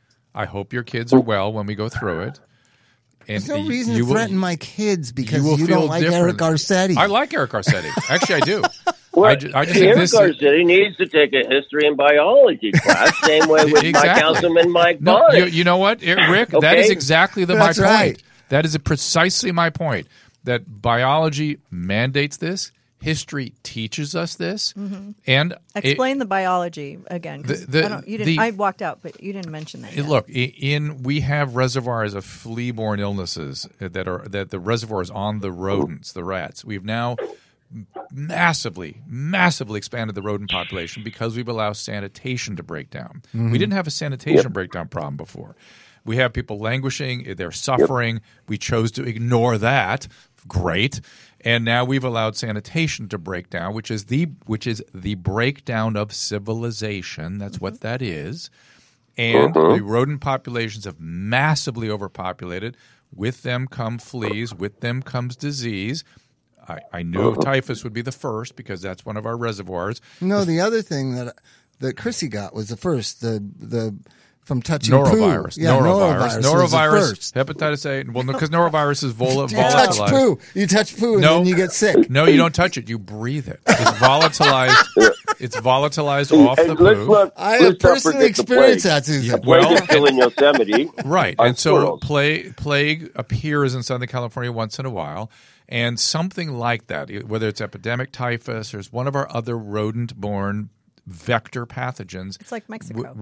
I hope your kids are well when we go through it. And there's no reason to threaten my kids because you different. don't like Eric Garcetti. I like Eric Garcetti. Actually, I do. Well, I just Eric Garcetti needs to take a history and biology class, same way with my councilman Mike Bonnet. You know what, Rick? That is exactly my point. Right. That is precisely my point, that biology mandates this. History teaches us this, and explain the biology again. I walked out, but you didn't mention that yet. Look, we have reservoirs of flea-borne illnesses that the reservoirs on the rodents, the rats. We've now massively expanded the rodent population because we've allowed sanitation to break down. We didn't have a sanitation breakdown problem before. We have people languishing; they're suffering. We chose to ignore that. Great. And now we've allowed sanitation to break down, which is the breakdown of civilization. That's what that is. And the rodent populations have massively overpopulated. With them come fleas. With them comes disease. I knew typhus would be the first because that's one of our reservoirs. No, the other thing that Chrissy got was the first. The from touching norovirus. poo. Yeah, norovirus. Hepatitis A. Well, because norovirus is volatilized. You touch poo and then you get sick. No, you don't touch it. You breathe it. It's volatilized. It's volatilized off the poo. I have personally experienced that, Susan. Still in Yosemite. Right. And so plague appears in Southern California once in a while. And something like that, whether it's epidemic typhus or one of our other rodent-borne vector pathogens. It's like Mexico.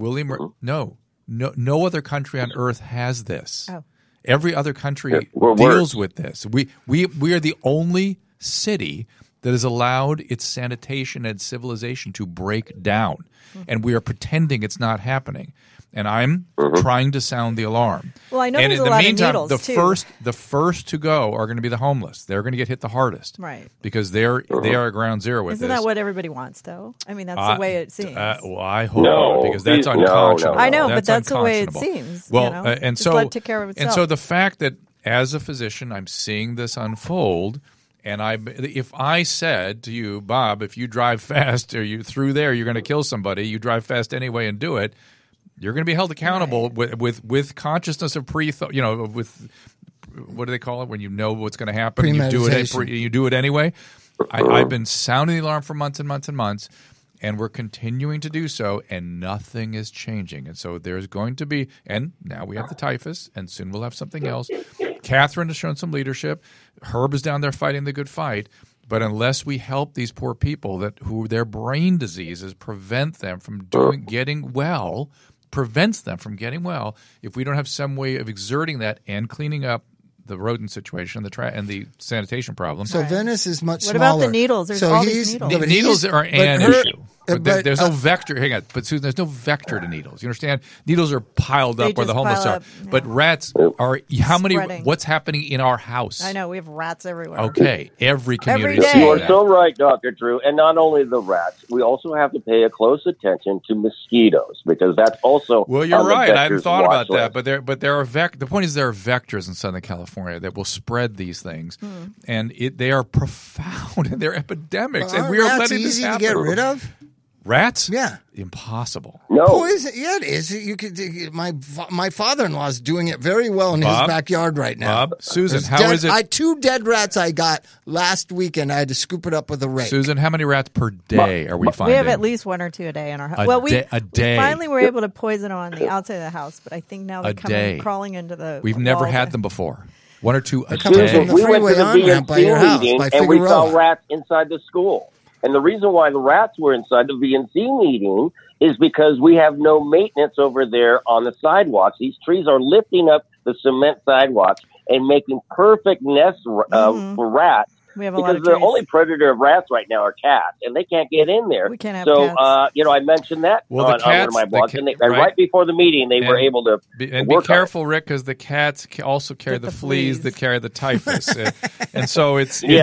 No other country on earth has this. Oh. Every other country deals with this. We are the only city that has allowed its sanitation and civilization to break down, and we are pretending it's not happening. And I'm trying to sound the alarm. Well, I know and there's in a the lot meantime, of needles, the first to go are going to be the homeless. They're going to get hit the hardest, right? Because they are at ground zero with this. Isn't that what everybody wants, though? I mean, that's the way it seems. Well, I hope not, because that's unconscionable. I know, but that's the way it seems. Well, you know? and Just so let it take care of itself. And so the fact that as a physician, I'm seeing this unfold. And if I said to you, Bob, if you drive fast or you through there, you're going to kill somebody. You drive fast anyway and do it. You're going to be held accountable with consciousness of with what do they call it when you know what's going to happen and you do it anyway. I've been sounding the alarm for months and months and months, and we're continuing to do so, and nothing is changing. And so there's going to be, and now we have the typhus, and soon we'll have something else. Catherine has shown some leadership. Herb is down there fighting the good fight. But unless we help these poor people who their brain diseases prevents them from getting well, if we don't have some way of exerting that and cleaning up the rodent situation, and the sanitation problem. So Venice is much smaller. What about the needles? There's all these needles. The needles are an issue. But there's no vector. Hang on. But Susan, there's no vector to needles. You understand? Needles are piled up where the homeless are. Yeah. But rats are how many? What's happening in our house? I know we have rats everywhere. Okay, every community. Every day. You are so right, Dr. Drew. And not only the rats, we also have to pay a close attention to mosquitoes because that's also. Well, you're right. I haven't thought about that. But there are the point is there are vectors in Southern California that will spread these things, and they are profound and they're epidemics, and we are letting this happen. Easy to get rid of. Rats? Yeah. Impossible. No. Poison. Yeah, it is. You could. My father-in-law's doing it very well in his backyard right now. Bob, Susan, how is it? 2 dead rats I got last weekend. I had to scoop it up with a rake. Susan, how many rats per day are we finding? We have at least 1 or 2 a day in our house. A day. We finally were able to poison them on the outside of the house, but I think now they're coming crawling into the We've never had them before. 1 or 2 a day. From the freeway on-ramp by your house, by and we saw rats inside the school. And the reason why the rats were inside the VNC meeting is because we have no maintenance over there on the sidewalks. These trees are lifting up the cement sidewalks and making perfect nests for rats. We have a because lot of the trees. only predator of rats right now are cats, and they can't get in there. We can't have cats. I mentioned that on one of my blogs. And right before the meeting, they were able to be careful, Rick, because the cats also carry the fleas that carry the typhus. And so it's very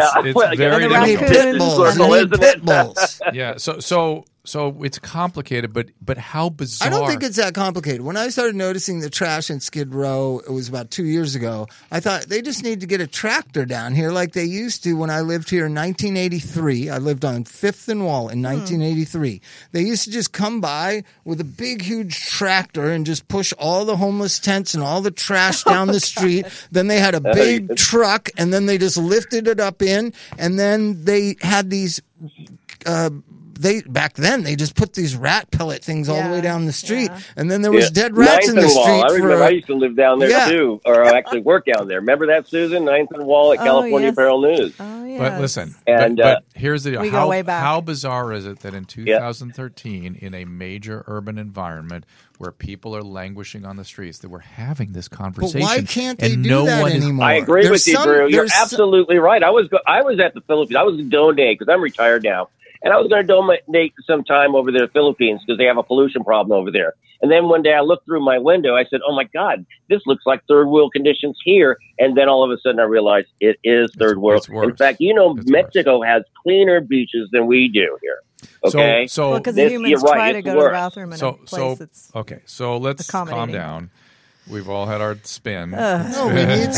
difficult. Pit bulls. Yeah, so it's complicated, but how bizarre. I don't think it's that complicated. When I started noticing the trash in Skid Row, it was about 2 years ago, I thought they just need to get a tractor down here like they used to when I lived here in 1983. I lived on 5th and Wall in 1983. They used to just come by with a big, huge tractor and just push all the homeless tents and all the trash down the street. Then they had a big truck, and then they just lifted it up in, and then they had these back then they just put these rat pellet things all the way down the street, and then there was dead rats in the street. I remember I used to live down there too, or actually work down there. Remember that, Susan? 9th and Wall at California Apparel News. Oh, yes. But listen, but here's the deal. How bizarre is it that in 2013, in a major urban environment where people are languishing on the streets, that we're having this conversation? But why can't they do that anymore? I agree with you, Drew. You're absolutely right. I was at the Philippines. I was in donate because I'm retired now. And I was going to donate some time over there to the Philippines because they have a pollution problem over there. And then one day I looked through my window. I said, oh, my God, this looks like third world conditions here. And then all of a sudden I realized it is third world. In fact, Mexico has cleaner beaches than we do here. Okay? So because the humans try to go to the bathroom in a place that's okay, so let's calm down. We've all had our spin. No, we need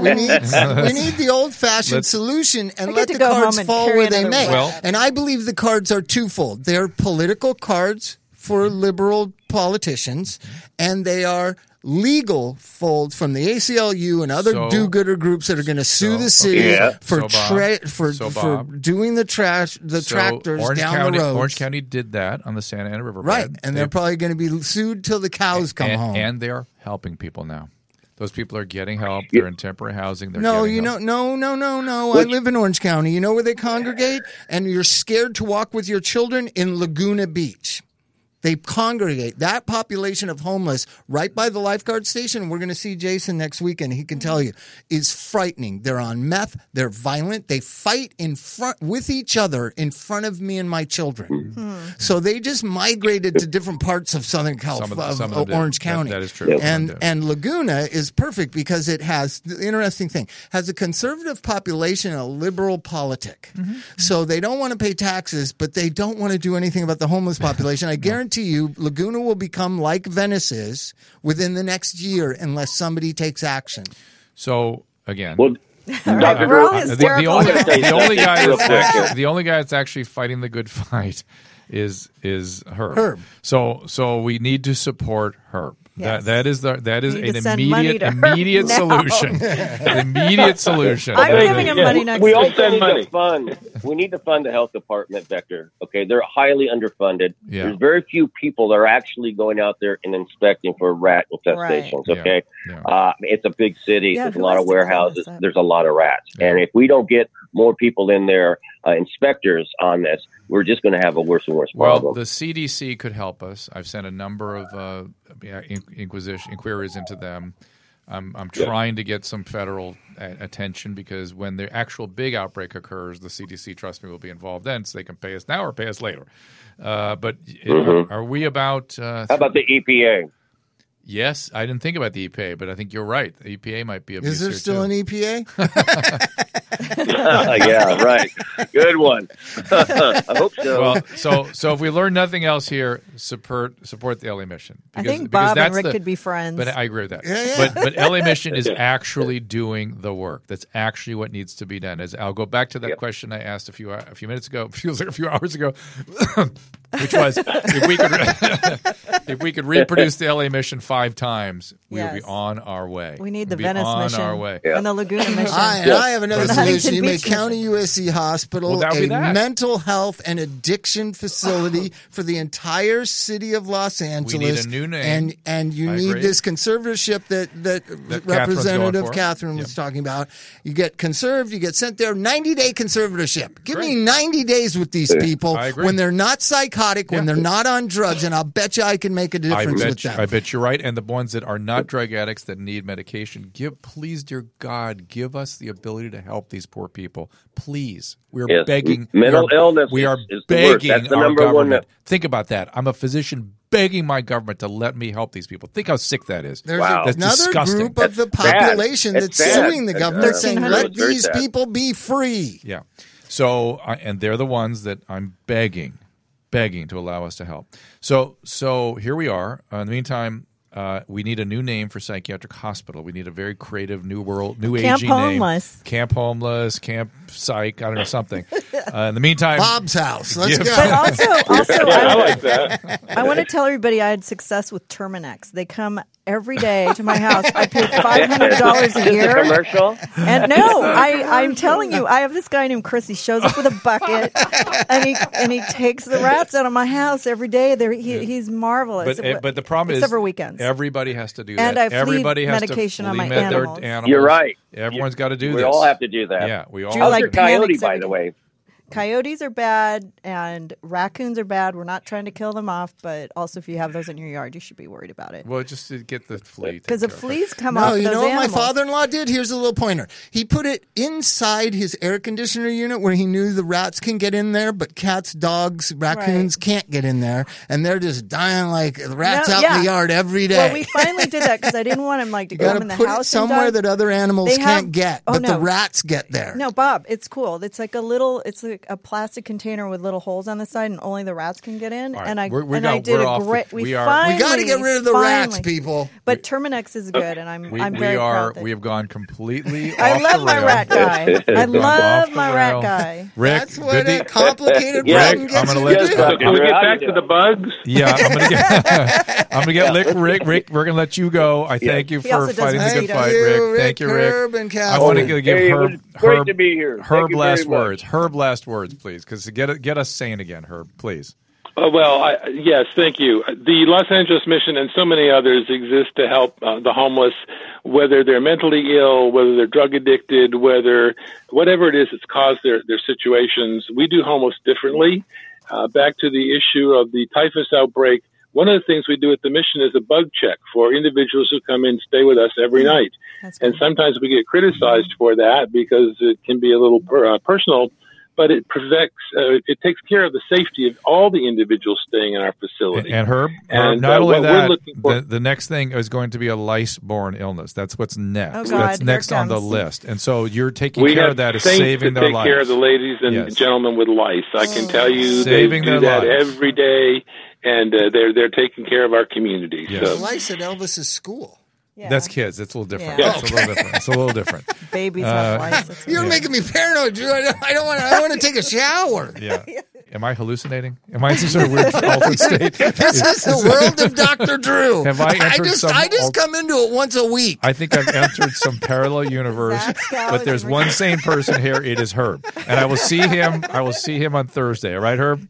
the old-fashioned solution and let the cards fall where they may. And I believe the cards are twofold. They're political cards for liberal politicians, and they are legal fold from the ACLU and other do-gooder groups that are going to sue the city for doing the tractors down the road. Orange County did that on the Santa Ana River. Right, and they're probably going to be sued till the cows come home. And they're helping people now. Those people are getting help. They're in temporary housing. No. I live in Orange County. You know where they congregate? And you're scared to walk with your children in Laguna Beach. They congregate. That population of homeless right by the lifeguard station, we're going to see Jason next weekend, he can tell you, is frightening. They're on meth. They're violent. They fight with each other in front of me and my children. So they just migrated to different parts of Southern California, Orange County. That is true. And Laguna is perfect because it has, the interesting thing, has a conservative population and a liberal politic. So they don't want to pay taxes, but they don't want to do anything about the homeless population. I guarantee you, Laguna will become like Venice is within the next year unless somebody takes action. So, again, the only guy that's actually fighting the good fight is Herb. So we need to support Herb. Yes. That is an immediate solution. Immediate solution. I'm giving him money next week. We also need to fund. We need to fund the health department, Vector. Okay, they're highly underfunded. Yeah. There's very few people that are actually going out there and inspecting for rat infestations. Right. Okay, Yeah. It's a big city. Yeah, There's a lot of warehouses. There's a lot of rats, and if we don't get more people in there, inspectors on this, we're just going to have a worse and worse problem. Well, the CDC could help us. I've sent a number of inquiries into them. I'm trying to get some federal attention because when the actual big outbreak occurs, the CDC, trust me, will be involved then, so they can pay us now or pay us later. But are we about? How about the EPA? Yes, I didn't think about the EPA, but I think you're right. The EPA might be a. Is there still an EPA? Yeah, right. Good one. I hope so. Well, so if we learn nothing else here, support the LA Mission. Because, I think Bob and Rick could be friends. But I agree with that. Yeah. But LA Mission is actually doing the work. That's actually what needs to be done. As I'll go back to that question I asked a few minutes ago. Feels like a few hours ago. Which was if we could reproduce the LA Mission 5 times, we would be on our way. We need the Venice Mission our way. and the Laguna Mission. I have another solution. You make County USC Hospital a mental health and addiction facility for the entire city of Los Angeles. We need a new name. And you need this conservatorship that Representative Catherine was talking about. You get conserved, you get sent there, 90-day conservatorship. Give me 90 days with these people when they're not psychotic, when they're not on drugs, and I'll bet you I can make a difference with them. I bet you're right. And the ones that are not drug addicts that need medication, please, dear God, give us the ability to help these poor people. Please. We're begging. Mental illness we are is begging That's the our number government. one. Think about that. I'm a physician begging my government to let me help these people. Think how sick that is. There's That's another disgusting. group of the population that's suing the government saying, let these people be free. Yeah. So, and they're the ones that I'm begging to allow us to help. So here we are. In the meantime, we need a new name for psychiatric hospital. We need a very creative, new agey name. Camp Homeless, Camp Psych, I don't know, something. In the meantime, Bob's House. Let's go. But also I like that. I want to tell everybody I had success with Terminex. They come every day to my house. I pay $500 a year. Commercial? And no, I'm telling you, I have this guy named Chris. He shows up with a bucket and he takes the rats out of my house every day. He's marvelous. But the problem except is for weekends. Everybody has to do and that. I have everybody has medication to on my their animals. You're right. Everyone's got to do this. We all have to do that. Yeah, we all. How's like your coyote, panics by the way? Coyotes are bad and raccoons are bad. We're not trying to kill them off, but also if you have those in your yard, you should be worried about it. Well, just to get the flea. Because the fleas come off No, you those know what animals. my father-in-law did? Here's a little pointer. He put it inside his air conditioner unit where he knew the rats can get in there, but cats, dogs, raccoons can't get in there, and they're just dying like rats out in the yard every day. Well, we finally did that because I didn't want him to come in the put house it somewhere that other animals can't get, but no. the rats get there. No, Bob, it's cool. It's like a plastic container with little holes on the side, and only the rats can get in. Right. And I We did a great. We got to get rid of the rats, people. But Terminex is good, and I'm very proud. We have gone completely. I love my rat guy. I love my rat guy. Rick, that's what a complicated problem gets I'm you gonna to do. Can we get back to the bugs? Yeah, I'm gonna get Rick. We're gonna let you go. I thank you for fighting the good fight, Rick. Thank you, Rick. Herb and I want to give Great to be here. Herb last words. Herb last words, please, because get us sane again, Herb, please. Yes, thank you. The Los Angeles Mission and so many others exist to help the homeless, whether they're mentally ill, whether they're drug addicted, whatever it is that's caused their situations. We do homeless differently. Back to the issue of the typhus outbreak, one of the things we do at the mission is a bug check for individuals who come in and stay with us every night. And sometimes we get criticized for that because it can be a little personal, but it it takes care of the safety of all the individuals staying in our facility. And Herb, not only that, the next thing is going to be a lice-borne illness. That's what's next. Oh God, that's next on the list. And so you're taking care of that, is saving their lives. We take care of the ladies and gentlemen with lice. I can tell you saving they do that every day, and they're taking care of our community. Yes. So. Lice at Elvis's school. Yeah. That's kids. It's a little different. Yeah. It's a little different. Babies have lice. You're making me paranoid, Drew. I want to take a shower. Yeah. Am I hallucinating? Am I in some sort of weird altered state? This is the world of Dr. Drew. Have I entered I just come into it once a week. I think I've entered some parallel universe, but there's one sane person here. It is Herb, and I will see him. I will see him on Thursday. All right, Herb.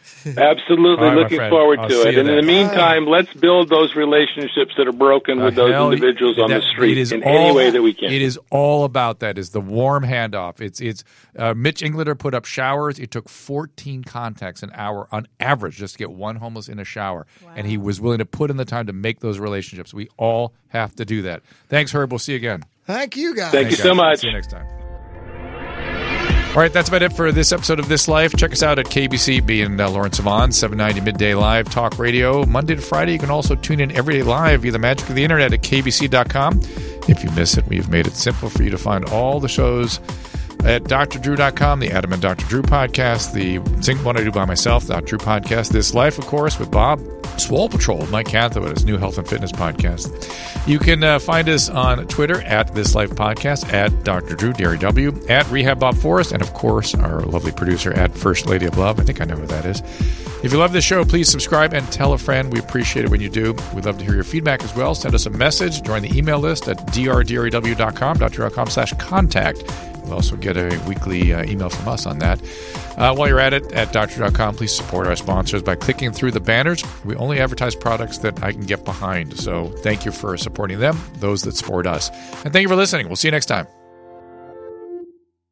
Absolutely, All right, my looking friend. forward I'll to see it. you And in then. the meantime, let's build those relationships that are broken with those individuals on the street in any way that we can. It is all about that. Is the warm handoff. It's Mitch Englander put up showers. It took 14 contacts an hour on average just to get one homeless in a shower, and he was willing to put in the time to make those relationships. We all have to do that. Thanks, Herb. We'll see you again. Thank you, guys. Thank you so much. See you next time. All right, that's about it for this episode of This Life. Check us out at KBC, being Lawrence Savon, 790 Midday Live Talk Radio, Monday to Friday. You can also tune in every day live via the magic of the internet at kbc.com. If you miss it, we've made it simple for you to find all the shows at drdrew.com, the Adam and Dr. Drew podcast, the Sing What I Do By Myself, Dr. Drew podcast, This Life, of course, with Bob, Swole Patrol, Mike Cantho at his new health and fitness podcast. You can find us on Twitter at This Life Podcast, at Dr. Drew, Derry W, at Rehab Bob Forrest, and of course, our lovely producer at First Lady of Love. I think I know who that is. If you love this show, please subscribe and tell a friend. We appreciate it when you do. We'd love to hear your feedback as well. Send us a message. Join the email list at drdraw.com.contact. You'll also get a weekly email from us on that. While you're at it, at drdrew.com, please support our sponsors by clicking through the banners. We only advertise products that I can get behind. So thank you for supporting them, those that support us. And thank you for listening. We'll see you next time.